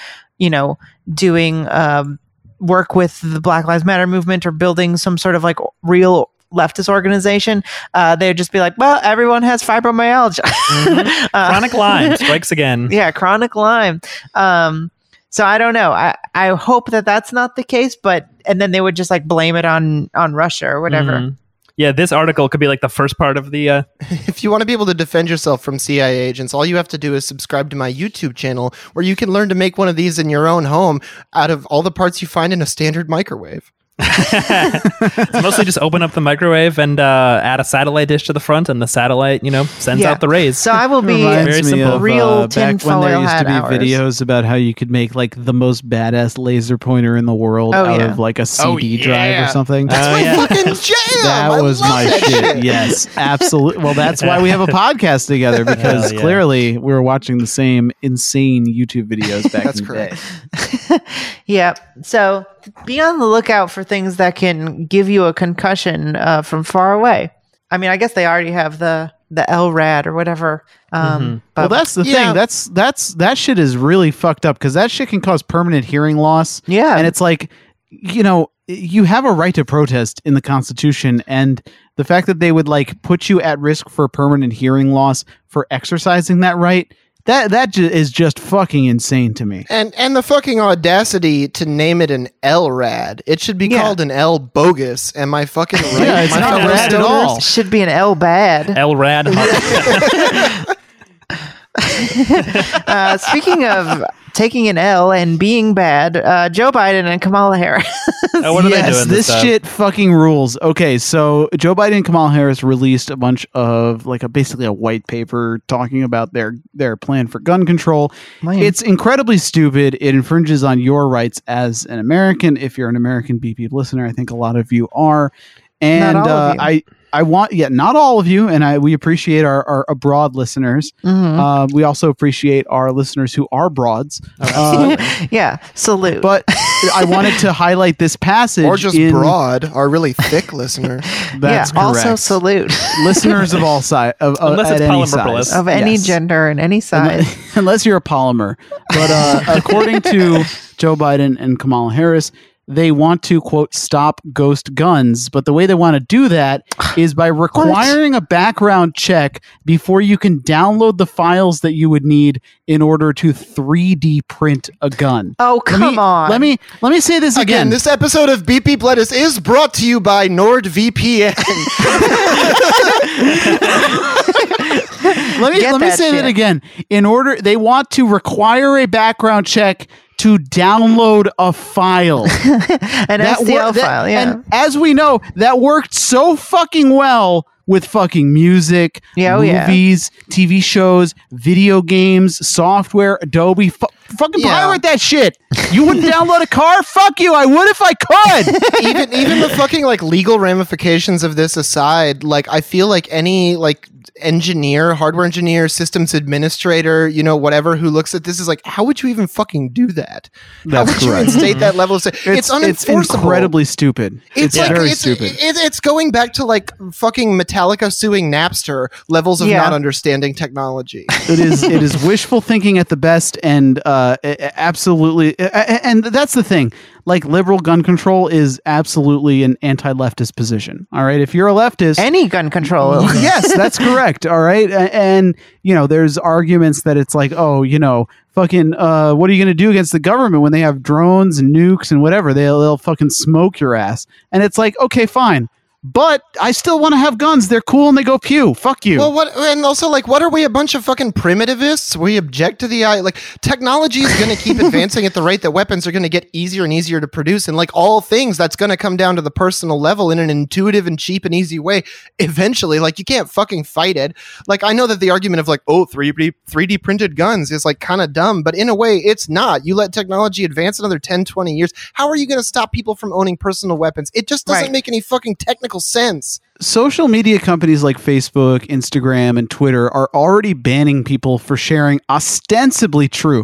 doing work with the Black Lives Matter movement or building some sort of like real leftist organization, they'd just be like, well, everyone has fibromyalgia. Chronic Lyme strikes again. Yeah, chronic Lyme. So I don't know. I hope that that's not the case, and then they would just like blame it on Russia or whatever. Mhm. Yeah, this article could be like the first part of the. If you want to be able to defend yourself from CIA agents, all you have to do is subscribe to my YouTube channel, where you can learn to make one of these in your own home out of all the parts you find in a standard microwave. It's mostly just open up the microwave and add a satellite dish to the front, and the satellite, sends Yeah. out the rays. So I will be Reminds Very me simple. of real back when there tinfoil used to hat be hours. videos about how you could make like the most badass laser pointer in the world Oh, out yeah. of like a CD drive yeah. or something. yeah. Fucking jam! That I was love my that shit. Yes, absolutely. Well, that's why we have a podcast together, because Hell yeah. clearly we were watching the same insane YouTube videos back That's in the correct. day. Yeah. So be on the lookout for things that can give you a concussion from far away. I mean, I guess they already have the LRAD or whatever. Well, But that's the Yeah. thing. That shit is really fucked up, because that shit can cause permanent hearing loss. yeah. And it's like, you have a right to protest in the Constitution, and the fact that they would like put you at risk for permanent hearing loss for exercising that right, that is just fucking insane to me. And the fucking audacity to name it an LRAD. It should be Yeah. called an L bogus. Am I fucking right? Yeah, it's my not fellow rad at stoners? all. Should be an L bad. LRAD. Speaking of taking an L and being bad, Joe Biden and Kamala Harris. Oh, what are they doing this time? shit fucking rules. Okay, so Joe Biden and Kamala Harris released a bunch of basically a white paper talking about their plan for gun control. Lame. It's incredibly stupid. It infringes on your rights as an American. If you're an American BP listener, I think a lot of you are. And Not all of you. I want, not all of you, and we appreciate our abroad listeners. Mhm. We also appreciate our listeners who are broads. Yeah, salute. But I wanted to highlight this passage. Or just broad, our really thick listeners. That's yeah, also correct. salute Listeners of all size, Unless at it's any polymer size. of any Yes. gender and any size. Unless you're a polymer. But according to Joe Biden and Kamala Harris, they want to, quote, stop ghost guns. But the way they want to do that is by requiring a background check before you can download the files that you would need in order to 3D print a gun. Oh, come on. Let me say this Again, again. this episode of Beep Beep Lettuce is brought to you by NordVPN. Let me Get that say that shit. again. They want to require a background check to download a file. An STL file, yeah. And as we know, that worked so fucking well with fucking music, Yeah, oh, yeah. movies, TV shows, video games, software, Adobe. Fucking Yeah. pirate that shit. You wouldn't download a car? Fuck you. I would if I could. even the fucking like legal ramifications of this aside, like I feel like any like engineer, hardware engineer, systems administrator, whatever, who looks at this is like, how would you even fucking do that? How That's would you correct. instate that level of it's unenforceable. It's incredibly stupid. It's like very it's, stupid. It's going back to like fucking Metallica suing Napster levels of Yeah. not understanding technology. It is wishful thinking at the best, and absolutely, and that's the thing. Like, liberal gun control is absolutely an anti-leftist position. All right, if you're a leftist, Any gun control. yes, that's correct. All right, and there's arguments that it's like, oh, fucking, what are you going to do against the government when they have drones and nukes and whatever? They'll fucking smoke your ass, and it's like, okay, fine. But I still want to have guns. They're cool and they go pew. Fuck you. Well, and also, like, what are we, a bunch of fucking primitivists? We object to the like technology is going to keep advancing at the rate that weapons are going to get easier and easier to produce, and like all things, that's going to come down to the personal level in an intuitive and cheap and easy way. Eventually, like, you can't fucking fight it. Like, I know that the argument of like, oh, 3D printed guns is like kind of dumb, but in a way, it's not. You let technology advance another 10, 20 years. How are you going to stop people from owning personal weapons? It just doesn't Right. make any fucking technical sense. Social media companies like Facebook, Instagram, and Twitter are already banning people for sharing ostensibly true,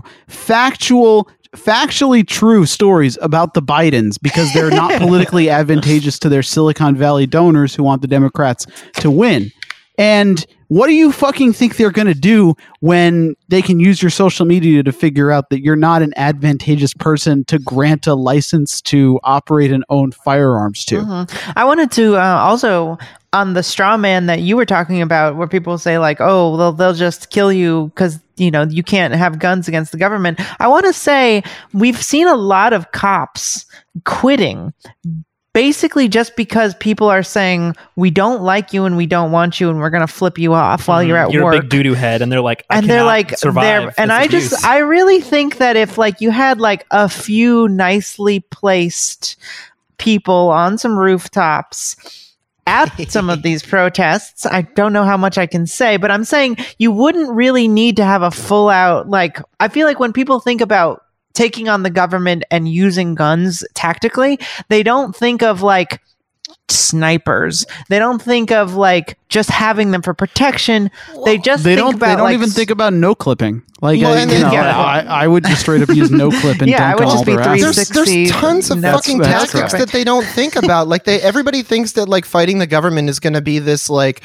factually true stories about the Bidens because they're not politically advantageous to their Silicon Valley donors who want the Democrats to win. And what do you fucking think they're going to do when they can use your social media to figure out that you're not an advantageous person to grant a license to operate and own firearms to? Mhm. I wanted to also, on the straw man that you were talking about, where people say like, oh, they'll just kill you because you can't have guns against the government. I want to say we've seen a lot of cops quitting basically just because people are saying we don't like you and we don't want you and we're going to flip you off while you're at You're work. a big doo-doo head, and they're like, survive. and I really think that if like you had like a few nicely placed people on some rooftops at some of these protests, I don't know how much I can say, but I'm saying you wouldn't really need to have a full out, like, I feel like when people think about taking on the government and using guns tactically, they don't think of like snipers. They don't think of like just having them for protection. They just They think don't. about They don't like, even think about no clipping. Like Well, and then- I would just straight up use no clip and Yeah, I dunk would on just all be their asses. There's 360. tons of That's- fucking that's tactics correct. that they don't think about. Like everybody thinks that like fighting the government is going to be this like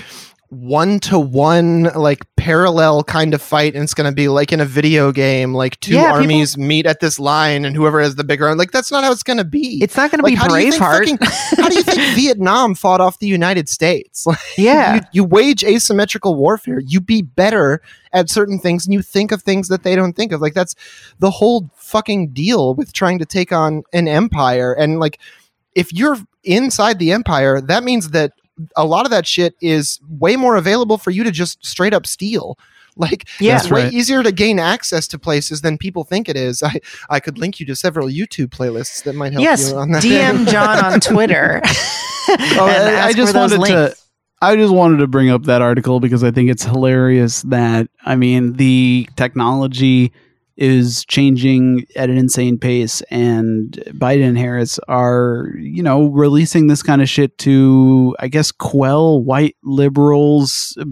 1-to-1 like parallel kind of fight, and it's going to be like in a video game, like two Yeah, armies meet at this line, and whoever has the bigger arm. Like that's not how it's going to be. it's not going to like, be how do you think Braveheart. how do you think Vietnam fought off the United States? Like, Yeah. you wage asymmetrical warfare. You be better at certain things, and you think of things that they don't think of. Like that's the whole fucking deal with trying to take on an empire. And like, if you're inside the empire, that means that a lot of that shit is way more available for you to just straight up steal. Like, Yeah. it's That's way right. easier to gain access to places than people think it is. I could link you to several YouTube playlists that might help Yes, you on that. DM John on Twitter. Oh, and I ask just for those wanted to. links. I just wanted to bring up that article because I think it's hilarious that the technology is changing at an insane pace, and Biden and Harris are, releasing this kind of shit to, I guess, quell white liberal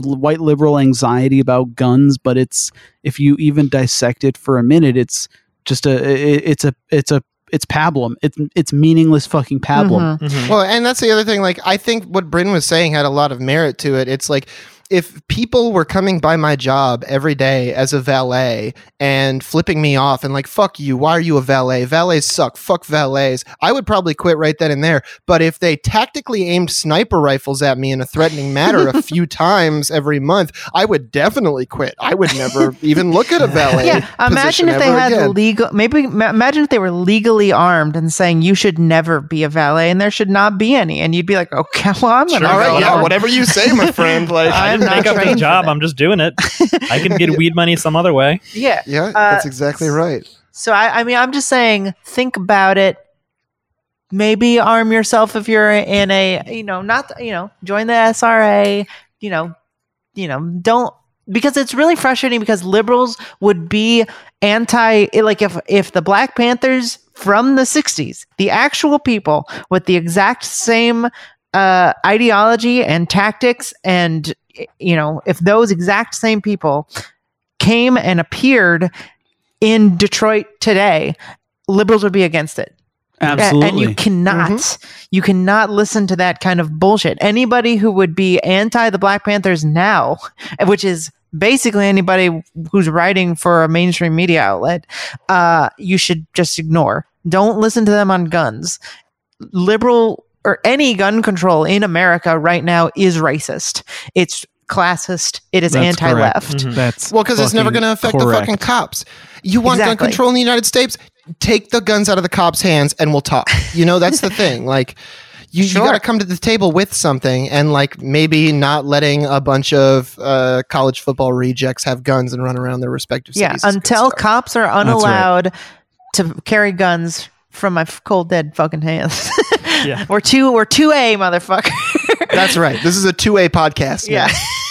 anxiety about guns. But if you even dissect it for a minute, it's just it's pablum. It's meaningless fucking pablum. Mhm. Mhm. Well, and that's the other thing. Like, I think what Bryn was saying had a lot of merit to it. It's like, if people were coming by my job every day as a valet and flipping me off and like, fuck you, why are you a valet? Valets suck. Fuck valets. I would probably quit right then and there. But if they tactically aimed sniper rifles at me in a threatening manner a few times every month, I would definitely quit. I would never even look at a valet. Yeah, imagine position if they ever had again. imagine if they were legally armed and saying you should never be a valet and there should not be any, and you'd be like, okay, well, I'm gonna Sure, All go right, yeah, along. whatever you say, my friend. Like, I I'm didn't make not up this trained for job. that. I'm just doing it. I can get weed money some other way. Yeah. yeah, that's exactly right. So I mean, I'm just saying, think about it. Maybe arm yourself if you're in a, join the SRA. Don't, because it's really frustrating because liberals would be anti, like if the Black Panthers from the 60s, the actual people with the exact same ideology and tactics, and if those exact same people came and appeared in Detroit today, liberals would be against it. Absolutely. And you cannot listen to that kind of bullshit. Anybody who would be anti the Black Panthers now, which is basically anybody who's writing for a mainstream media outlet, you should just ignore. Don't listen to them on guns. Liberal or any gun control in America right now is racist. It's classist. It is That's anti-left. correct. Mhm. That's Well, because it's never fucking going to affect the correct. fucking cops. You want gun Exactly. control in the United States? Take the guns out of the cops' hands and we'll talk. That's the thing. Like, you Sure. got to come to the table with something, and like maybe not letting a bunch of college football rejects have guns and run around their respective Yeah, cities. is a good until start. cops are right. unallowed to carry guns from my cold dead fucking hands. Yeah. We're 2A, motherfucker. That's right. This is a 2A podcast. Yeah.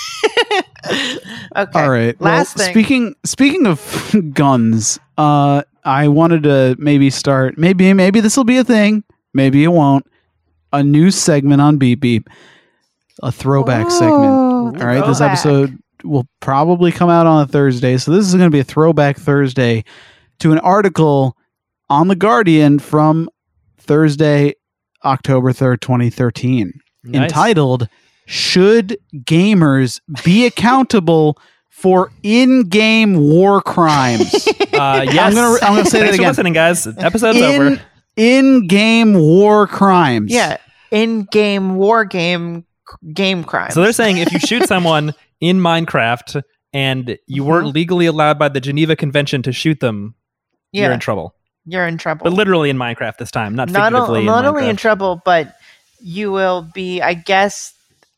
now. Okay. All right. Last well, thing. Speaking of guns, I wanted to maybe start. Maybe this will be a thing. Maybe it won't. A new segment on Beep Beep, a throwback segment. All right. This throwback. episode will probably come out on a Thursday, so this is going to be a throwback Thursday to an article on The Guardian from Thursday, October 3rd, 2013, Nice. entitled "Should Gamers Be Accountable for In-Game War Crimes?" Yes. I'm gonna say that Thanks for again. listening, guys. Episode's over. In-game war crimes. Yeah. In-game war game crimes. So they're saying if you shoot someone in Minecraft and you weren't legally allowed by the Geneva Convention to shoot them, you're in trouble. You're in trouble. But literally in Minecraft this time, not not figuratively. not only in Minecraft. trouble, but you will be, I guess,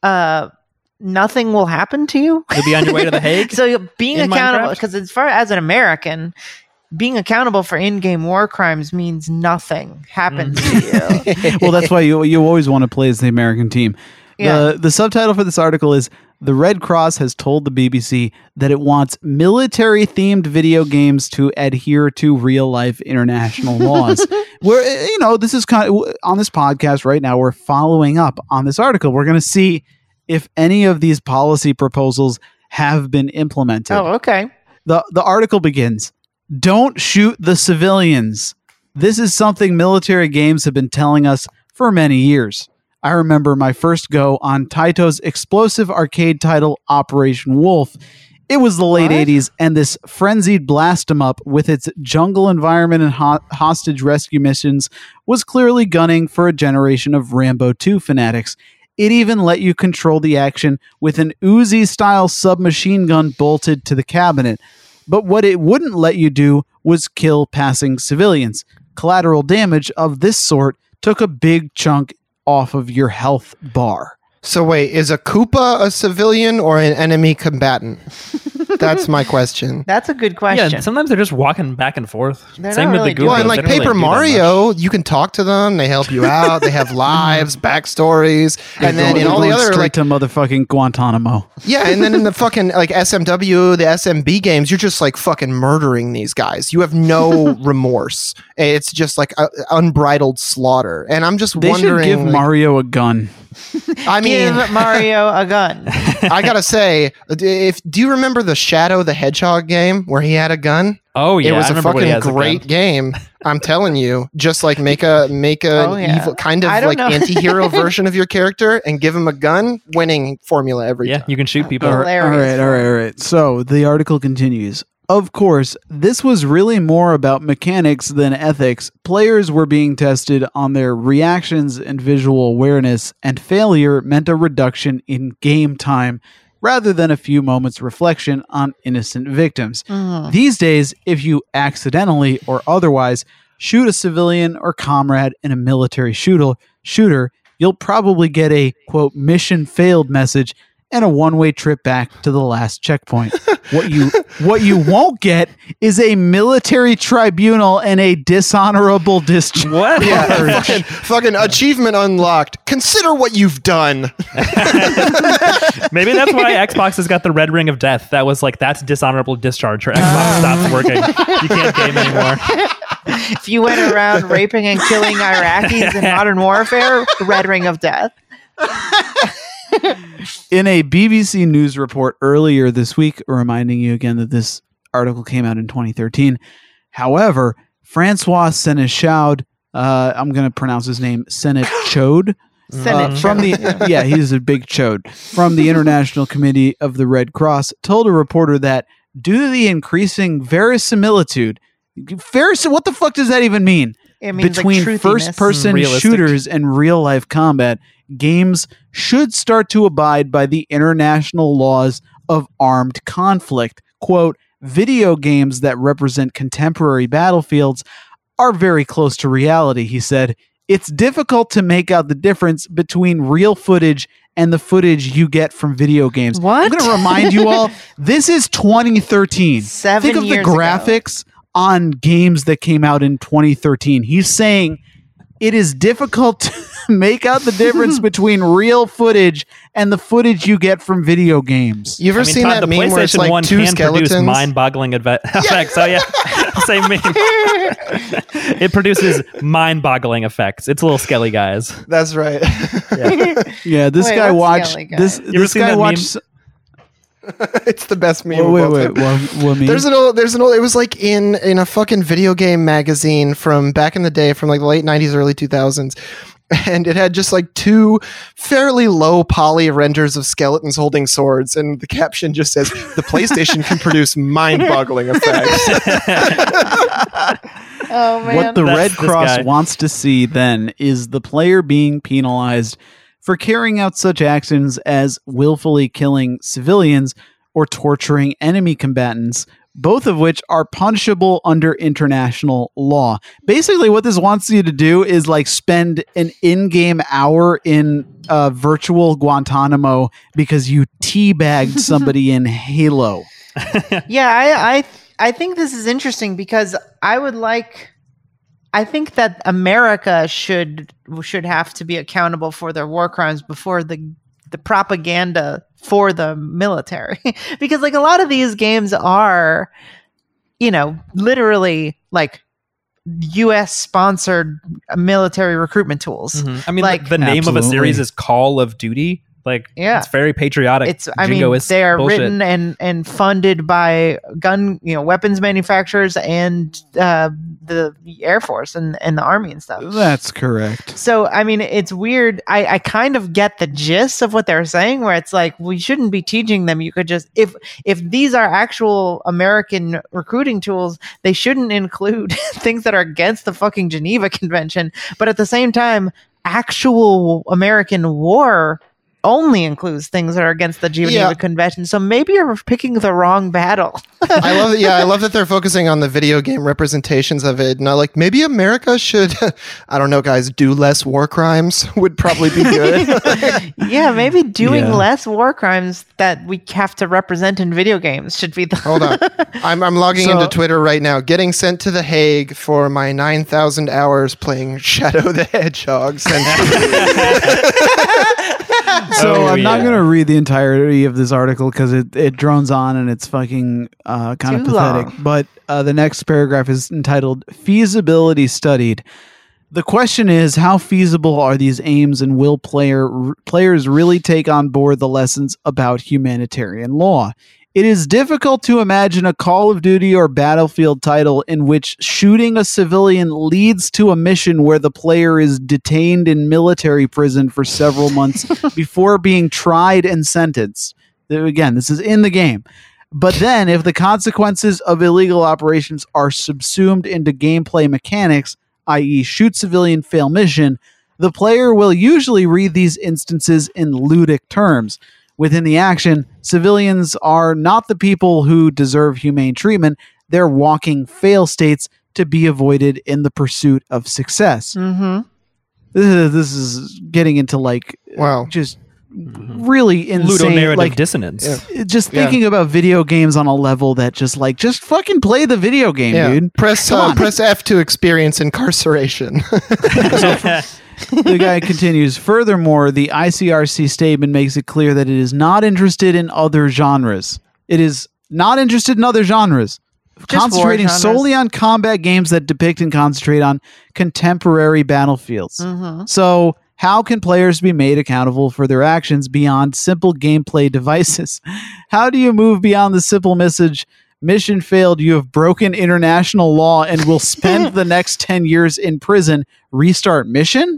nothing will happen to you. You'll be on your way to The Hague. So being in accountable, Minecraft? because as far as an American, being accountable for in-game war crimes means nothing happens to you. Well, that's why you always want to play as the American team. Yeah. The subtitle for this article is "The Red Cross has told the BBC that it wants military-themed video games to adhere to real-life international laws." Where this is kind of on this podcast right now. We're following up on this article. We're going to see if any of these policy proposals have been implemented. Oh, okay. The article begins, "Don't shoot the civilians. This is something military games have been telling us for many years. I remember my first go on Taito's explosive arcade title, Operation Wolf. It was the late What? 80s, and this frenzied blast 'em up with its jungle environment and hostage rescue missions was clearly gunning for a generation of Rambo 2 fanatics. It even let you control the action with an Uzi-style submachine gun bolted to the cabinet. But what it wouldn't let you do was kill passing civilians. Collateral damage of this sort took a big chunk off of your health bar." So wait, is a Koopa a civilian or an enemy combatant? That's my question. That's a good question. Yeah, sometimes they're just walking back and forth. They're Same not with really the doing Goombas. Well, and They like don't really Paper do that much. Mario, you can talk to them. They help you out. They have lives, backstories, and then in They're all the going other straight like to motherfucking Guantanamo. yeah, and then in the fucking like SMW, the SMB games, you're just like fucking murdering these guys. You have no remorse. It's just like unbridled slaughter. And I'm just They wondering. should give like, Mario a gun. I mean, Give Mario a gun. I gotta say, do you remember the Shadow the Hedgehog game where he had a gun? Oh yeah, It was I a remember when he fucking has a great gun. game. I'm telling you, just like make a Oh, yeah. evil kind of I don't like know. anti-hero version of your character and give him a gun, winning formula every Yeah, time. you can shoot people. All right, Hilarious. all right. So the article continues. Of course, this was really more about mechanics than ethics. Players were being tested on their reactions and visual awareness, and failure meant a reduction in game time rather than a few moments' reflection on innocent victims. Mhm. These days, if you accidentally or otherwise shoot a civilian or comrade in a military shooter, you'll probably get a, quote, mission failed message and a one-way trip back to the last checkpoint. What you won't get is a military tribunal and a dishonorable discharge. What? Yeah, fucking achievement unlocked. Consider what you've done. Maybe that's why Xbox has got the red ring of death. That was like, that's dishonorable discharge. Or Xbox stops working. You can't game anymore. If you went around raping and killing Iraqis in Modern Warfare, red ring of death. In a BBC News report earlier this week, reminding you again that this article came out in 2013. However, Francois Senechaud, I'm going to pronounce his name, Senechode, Senate from the he's a big chode, from the International Committee of the Red Cross, told a reporter that due to the increasing verisimilitude, what the fuck does that even mean? It means Between like truthiness. first-person Realistic. shooters and real-life combat, games should start to abide by the international laws of armed conflict. Quote, video games that represent contemporary battlefields are very close to reality, he said. It's difficult to make out the difference between real footage and the footage you get from video games. What? I'm going to remind you all, this is 2013. 7 Think of the years ago. graphics on games that came out in 2013. He's saying it is difficult to make out the difference between real footage and the footage you get from video games. You ever seen Todd, that the meme where it's PlayStation like 1 two can produce skeletons? mind-boggling effects. So yeah, same meme. It produces mind-boggling effects. It's little skelly guys. That's right. Yeah, this Wait, guy what's watched Skelly Guy? this. ever This seen guy that watched. It's the best meme. Oh, of wait, all wait, time. what meme? There's an old. It was like in a fucking video game magazine from back in the day, from like the late '90s, early 2000s, and it had just like two fairly low poly renders of skeletons holding swords, and the caption just says, "The PlayStation can produce mind-boggling effects." Oh man. What the That's Red this Cross guy. wants to see then is the player being penalized for carrying out such actions as willfully killing civilians or torturing enemy combatants, both of which are punishable under international law. Basically, what this wants you to do is like spend an in-game hour in virtual Guantanamo because you teabagged somebody in Halo. Yeah, I think this is interesting because I think that America should have to be accountable for their war crimes before the propaganda for the military. Because like a lot of these games are, literally like US sponsored military recruitment tools. I mean, Like- the name of a Absolutely. series is Call of Duty. Like, Yeah. it's very patriotic. Jingoist they are bullshit. written and funded by weapons manufacturers and the Air Force and the Army and stuff. That's correct. So, I mean, it's weird. I kind of get the gist of what they're saying, where it's like, we shouldn't be teaching them. You could just, if these are actual American recruiting tools, they shouldn't include things that are against the fucking Geneva Convention. But at the same time, actual American war only includes things that are against the Geneva Yeah. Convention. So maybe you're picking the wrong battle. I love it. Yeah, I love that they're focusing on the video game representations of it. And I like, maybe America should, I don't know, guys, do less war crimes would probably be good. Yeah, maybe doing Yeah. less war crimes that we have to represent in video games should be the. Hold on. I'm logging So- into Twitter right now, getting sent to The Hague for my 9,000 hours playing Shadow the Hedgehog. So Oh, I'm not yeah. going to read the entirety of this article because it drones on and it's fucking kind of Too pathetic. long. But the next paragraph is entitled Feasibility Studied. The question is, how feasible are these aims, and will players really take on board the lessons about humanitarian law? It is difficult to imagine a Call of Duty or Battlefield title in which shooting a civilian leads to a mission where the player is detained in military prison for several months before being tried and sentenced. Again, this is in the game. But then, if the consequences of illegal operations are subsumed into gameplay mechanics, i.e., shoot civilian, fail mission, the player will usually read these instances in ludic terms. Within the action, civilians are not the people who deserve humane treatment. They're walking fail states to be avoided in the pursuit of success. Mm-hmm. This is getting into like Wow. just really insane. Ludonarrative Like dissonance. Yeah. just Yeah. thinking about video games on a level that just fucking play the video game, Yeah. dude. Press Come on. press F to experience incarceration. The guy continues, furthermore, the ICRC statement makes it clear that it is not interested in other genres. It is not interested in other genres. Concentrating war genres. solely on combat games that depict and concentrate on contemporary battlefields. Mm-hmm. So, how can players be made accountable for their actions beyond simple gameplay devices? How do you move beyond the simple message, mission failed, you have broken international law and will spend the next 10 years in prison, restart mission?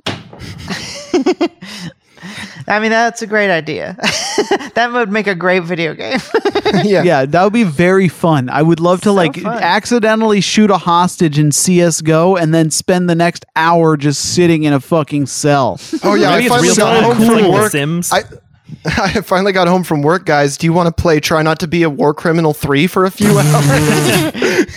I mean, that's a great idea. That would make a great video game. Yeah. Yeah, that would be very fun. I would love to So like fun. accidentally shoot a hostage in CS:GO and then spend the next hour just sitting in a fucking cell. Oh yeah, Maybe I it's finally real got time, home like from The work. Sims. I finally got home from work, guys. Do you want to play Try Not to Be a War Criminal 3 for a few hours?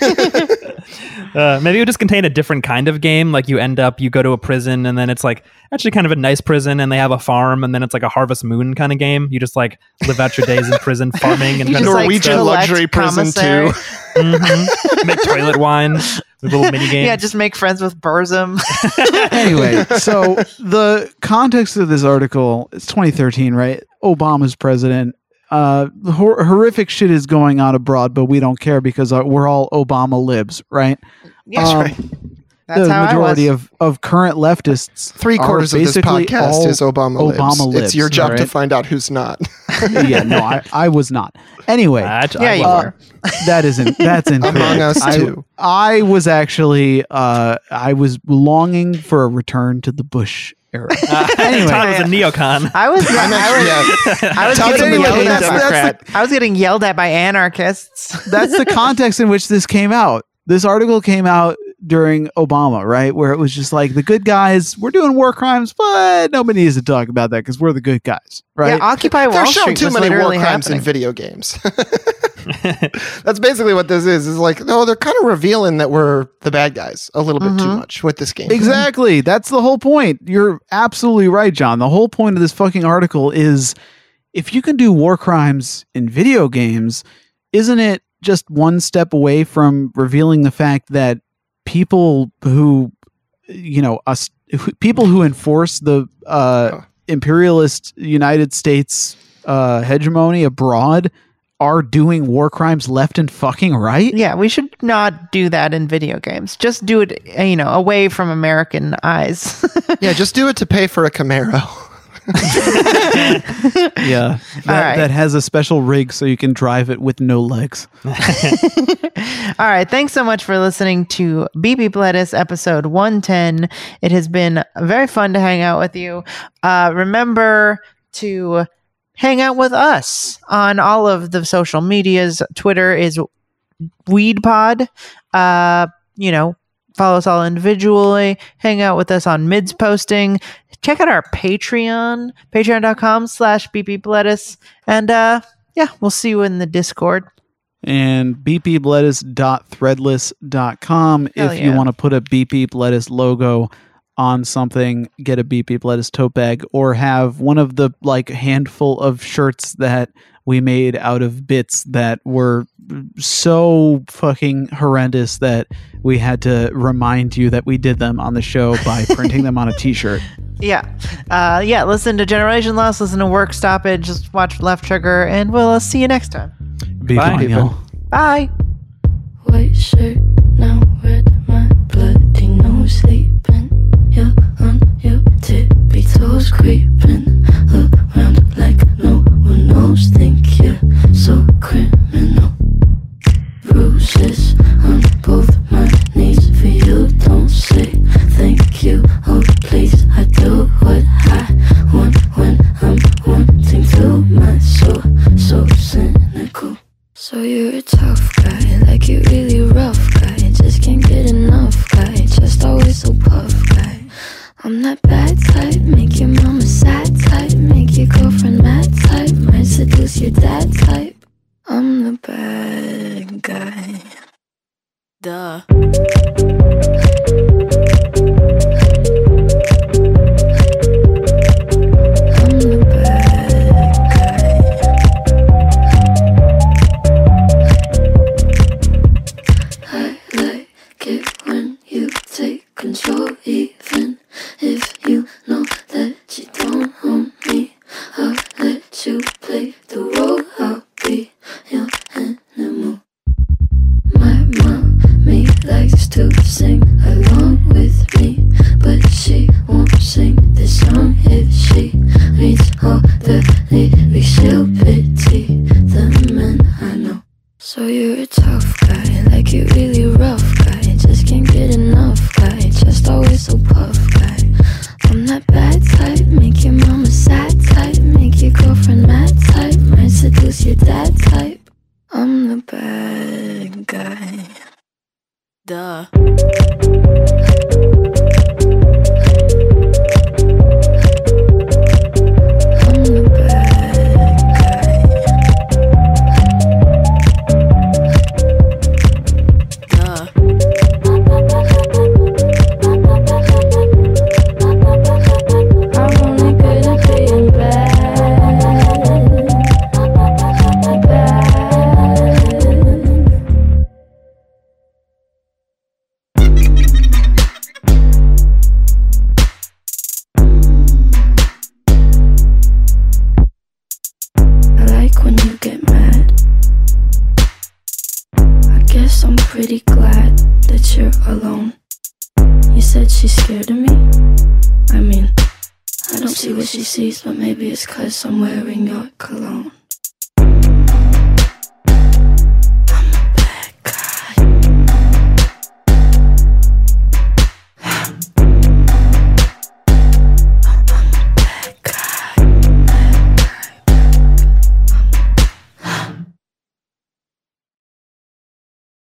Maybe it would just contain a different kind of game. Like you go to a prison, and then it's like actually kind of a nice prison, and they have a farm, and then it's like a Harvest Moon kind of game. You just like live out your days in prison farming and You kind just, of like, Norwegian collect luxury prison commissary. too. make toilet wine with little mini games. Yeah, just make friends with Burzum. Anyway, so the context of this article, it's 2013, right? Obama's president. Horrific shit is going on abroad, but we don't care because we're all Obama libs, right? Yeah, right. that's the how majority I was. of current leftists, Three-quarters are of this basically podcast all is Obama libs. Obama libs. It's your job to right? find out who's not. Yeah, no, I was not. Anyway, Yeah, you Uh, were. that's incorrect. Among us, too. I was actually I was longing for a return to the Bush era. Anyway, Todd was a neocon. I was. I'm I actually, I was Todd's a getting McCain yelled at. Democrat. I was getting yelled at by anarchists. that's the context in which this came out. This article came out during Obama, right? Where it was just like the good guys, we're doing war crimes, but nobody needs to talk about that because we're the good guys, right? Yeah, Occupy Wall They're showing Street too was many war literally crimes happening. in video games. That's basically what this is. Is like, no, they're kind of revealing that we're the bad guys a little bit too much with this game. Exactly. That's the whole point. You're absolutely right, John. The whole point of this fucking article is if you can do war crimes in video games, isn't it just one step away from revealing the fact that people who, people who enforce the imperialist United States hegemony abroad are doing war crimes left and fucking right? Yeah, we should not do that in video games. Just do it, away from American eyes. Yeah, just do it to pay for a Camaro. Yeah. right. That has a special rig so you can drive it with no legs. All right. Thanks so much for listening to Beep Beep Lettuce episode 110. It has been very fun to hang out with you. Remember to hang out with us on all of the social medias. Twitter is WeedPod. Follow us all individually. Hang out with us on Mids posting. check out our Patreon, patreon.com/beepbeeplettuce. And yeah, we'll see you in the Discord. And beepbeeplettuce.threadless.com. Hell If you yeah. want to put a Beep Beep Lettuce logo on something, get a Beep Beep Lettuce tote bag, or have one of the like handful of shirts that we made out of bits that were so fucking horrendous that we had to remind you that we did them on the show by printing them on a t-shirt. Yeah. Listen to Generation Lost, listen to Work Stoppage, just watch Left Trigger, and we'll see you next time. Be Bye, fine, people. y'all. Bye. White shirt, now red, my bloody nose sleeping. You're on your tippy toes, creeping around like no one knows. Think you're so criminal. Bruises on both my knees for you. Don't say thank you. Oh please, I do what I want when I'm wanting to. My soul so cynical. So you're a tough guy, like you really rough guy. Just can't get enough guy, just always so puff guy. I'm that bad type, make your mama sad type, make your girlfriend mad type, might seduce your dad type. I'm the bad guy. Duh. I'm the bad guy. I like it when you take control, even if you know that you don't own me. I'll let you play the role, I'll be your animal. My mommy likes to sing along with me, but she won't sing this song if she reads all the lyrics. She'll pity the men I know. So you're a tough guy, like you really rough guy, just can't get enough guy, just always so puff guy. I'm that bad type, make your mama sad type, make your girlfriend mad type, might seduce your dad type. I'm the bad guy. Duh. I'm the bad guy. Duh. I'm only good at being bad. I like when you get mad. I guess I'm pretty glad that you're alone. You said she's scared of me? I mean, I don't see what she sees, but maybe it's 'cause I'm wearing your cologne.